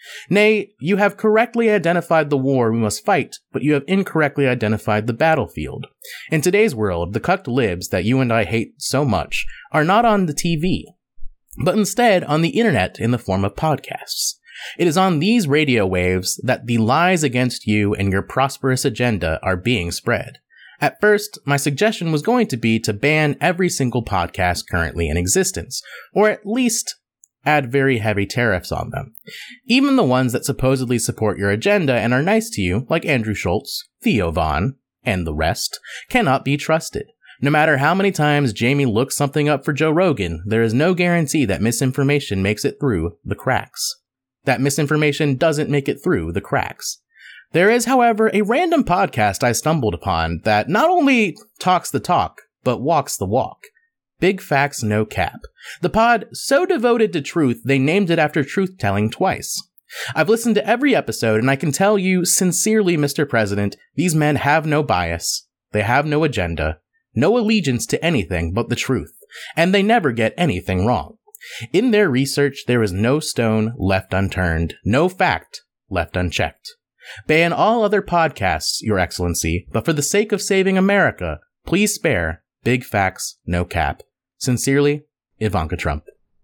Nay, you have correctly identified the war we must fight, but you have incorrectly identified the battlefield. In today's world, the cucked libs that you and I hate so much are not on the TV, but instead on the internet in the form of podcasts. It is on these radio waves that the lies against you and your prosperous agenda are being spread. At first, my suggestion was going to be to ban every single podcast currently in existence, or at least add very heavy tariffs on them. Even the ones that supposedly support your agenda and are nice to you, like Andrew Schultz, Theo Vaughn, and the rest, cannot be trusted. No matter how many times Jamie looks something up for Joe Rogan, there is no guarantee that misinformation makes it through the cracks. That misinformation doesn't make it through the cracks. There is, however, a random podcast I stumbled upon that not only talks the talk, but walks the walk. Big Facts No Cap. The pod so devoted to truth, they named it after truth-telling twice. I've listened to every episode, and I can tell you sincerely, Mr. President, these men have no bias, they have no agenda, no allegiance to anything but the truth, and they never get anything wrong. In their research, there is no stone left unturned, no fact left unchecked. Ban all other podcasts, Your Excellency, but for the sake of saving America, please spare Big Facts No Cap. Sincerely, Ivanka Trump.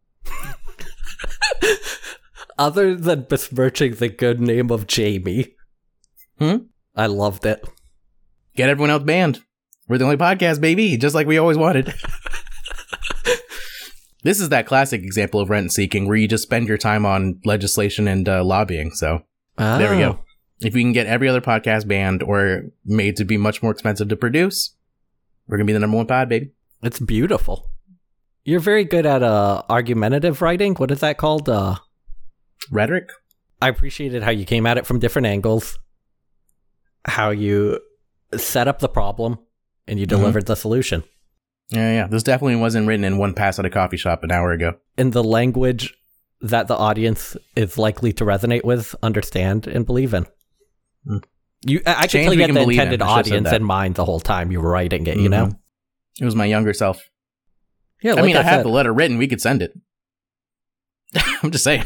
Other than besmirching the good name of Jamie, I loved it. Get everyone else banned. We're the only podcast, baby, just like we always wanted. This is that classic example of rent seeking where you just spend your time on legislation and lobbying. So there we go. If we can get every other podcast banned or made to be much more expensive to produce, we're going to be the number one pod, baby. It's beautiful. You're very good at argumentative writing. What is that called? Rhetoric? I appreciated how you came at it from different angles, how you set up the problem, and you delivered the solution. Yeah. This definitely wasn't written in one pass at a coffee shop an hour ago. In the language that the audience is likely to resonate with, understand, and believe in. I could tell you had the intended audience in mind the whole time you were writing it, you know? It was my younger self. Yeah, I mean, I have the letter written. We could send it. I'm just saying.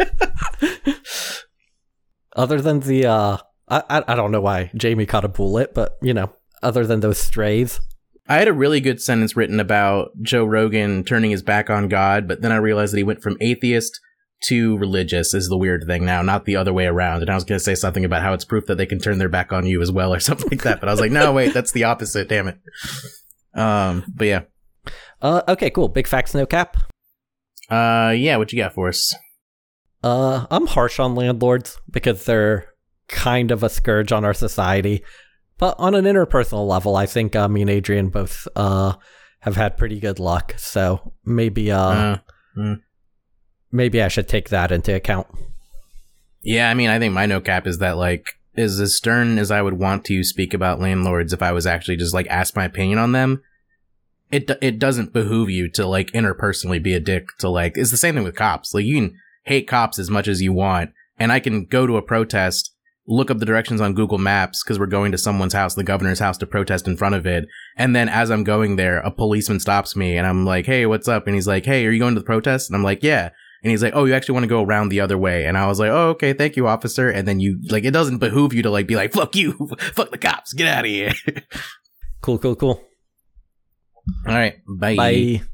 Other than the, I don't know why Jamie caught a bullet, but, you know, other than those strays. I had a really good sentence written about Joe Rogan turning his back on God, but then I realized that he went from atheist to religious is the weird thing now, not the other way around. And I was going to say something about how it's proof that they can turn their back on you as well or something like that. But I was like, no, wait, that's the opposite. Damn it. But yeah. Okay, cool. Big Facts No Cap. Yeah, what you got for us? I'm harsh on landlords because they're kind of a scourge on our society. But on an interpersonal level, I think me and Adrian both have had pretty good luck. So maybe maybe I should take that into account. Yeah, I mean, I think my no cap is that, like, is as stern as I would want to speak about landlords if I was actually just, like, ask my opinion on them. It doesn't behoove you to, like, interpersonally be a dick to, like, it's the same thing with cops. Like, you can hate cops as much as you want, and I can go to a protest, look up the directions on Google Maps because we're going to someone's house, the governor's house, to protest in front of it. And then as I'm going there, a policeman stops me and I'm like, hey, what's up? And he's like, hey, are you going to the protest? And I'm like, yeah. And he's like, oh, you actually want to go around the other way. And I was like, oh, okay, thank you, officer. And then you, like, it doesn't behoove you to, like, be like, fuck you, fuck the cops, get out of here. Cool. All right, bye. Bye.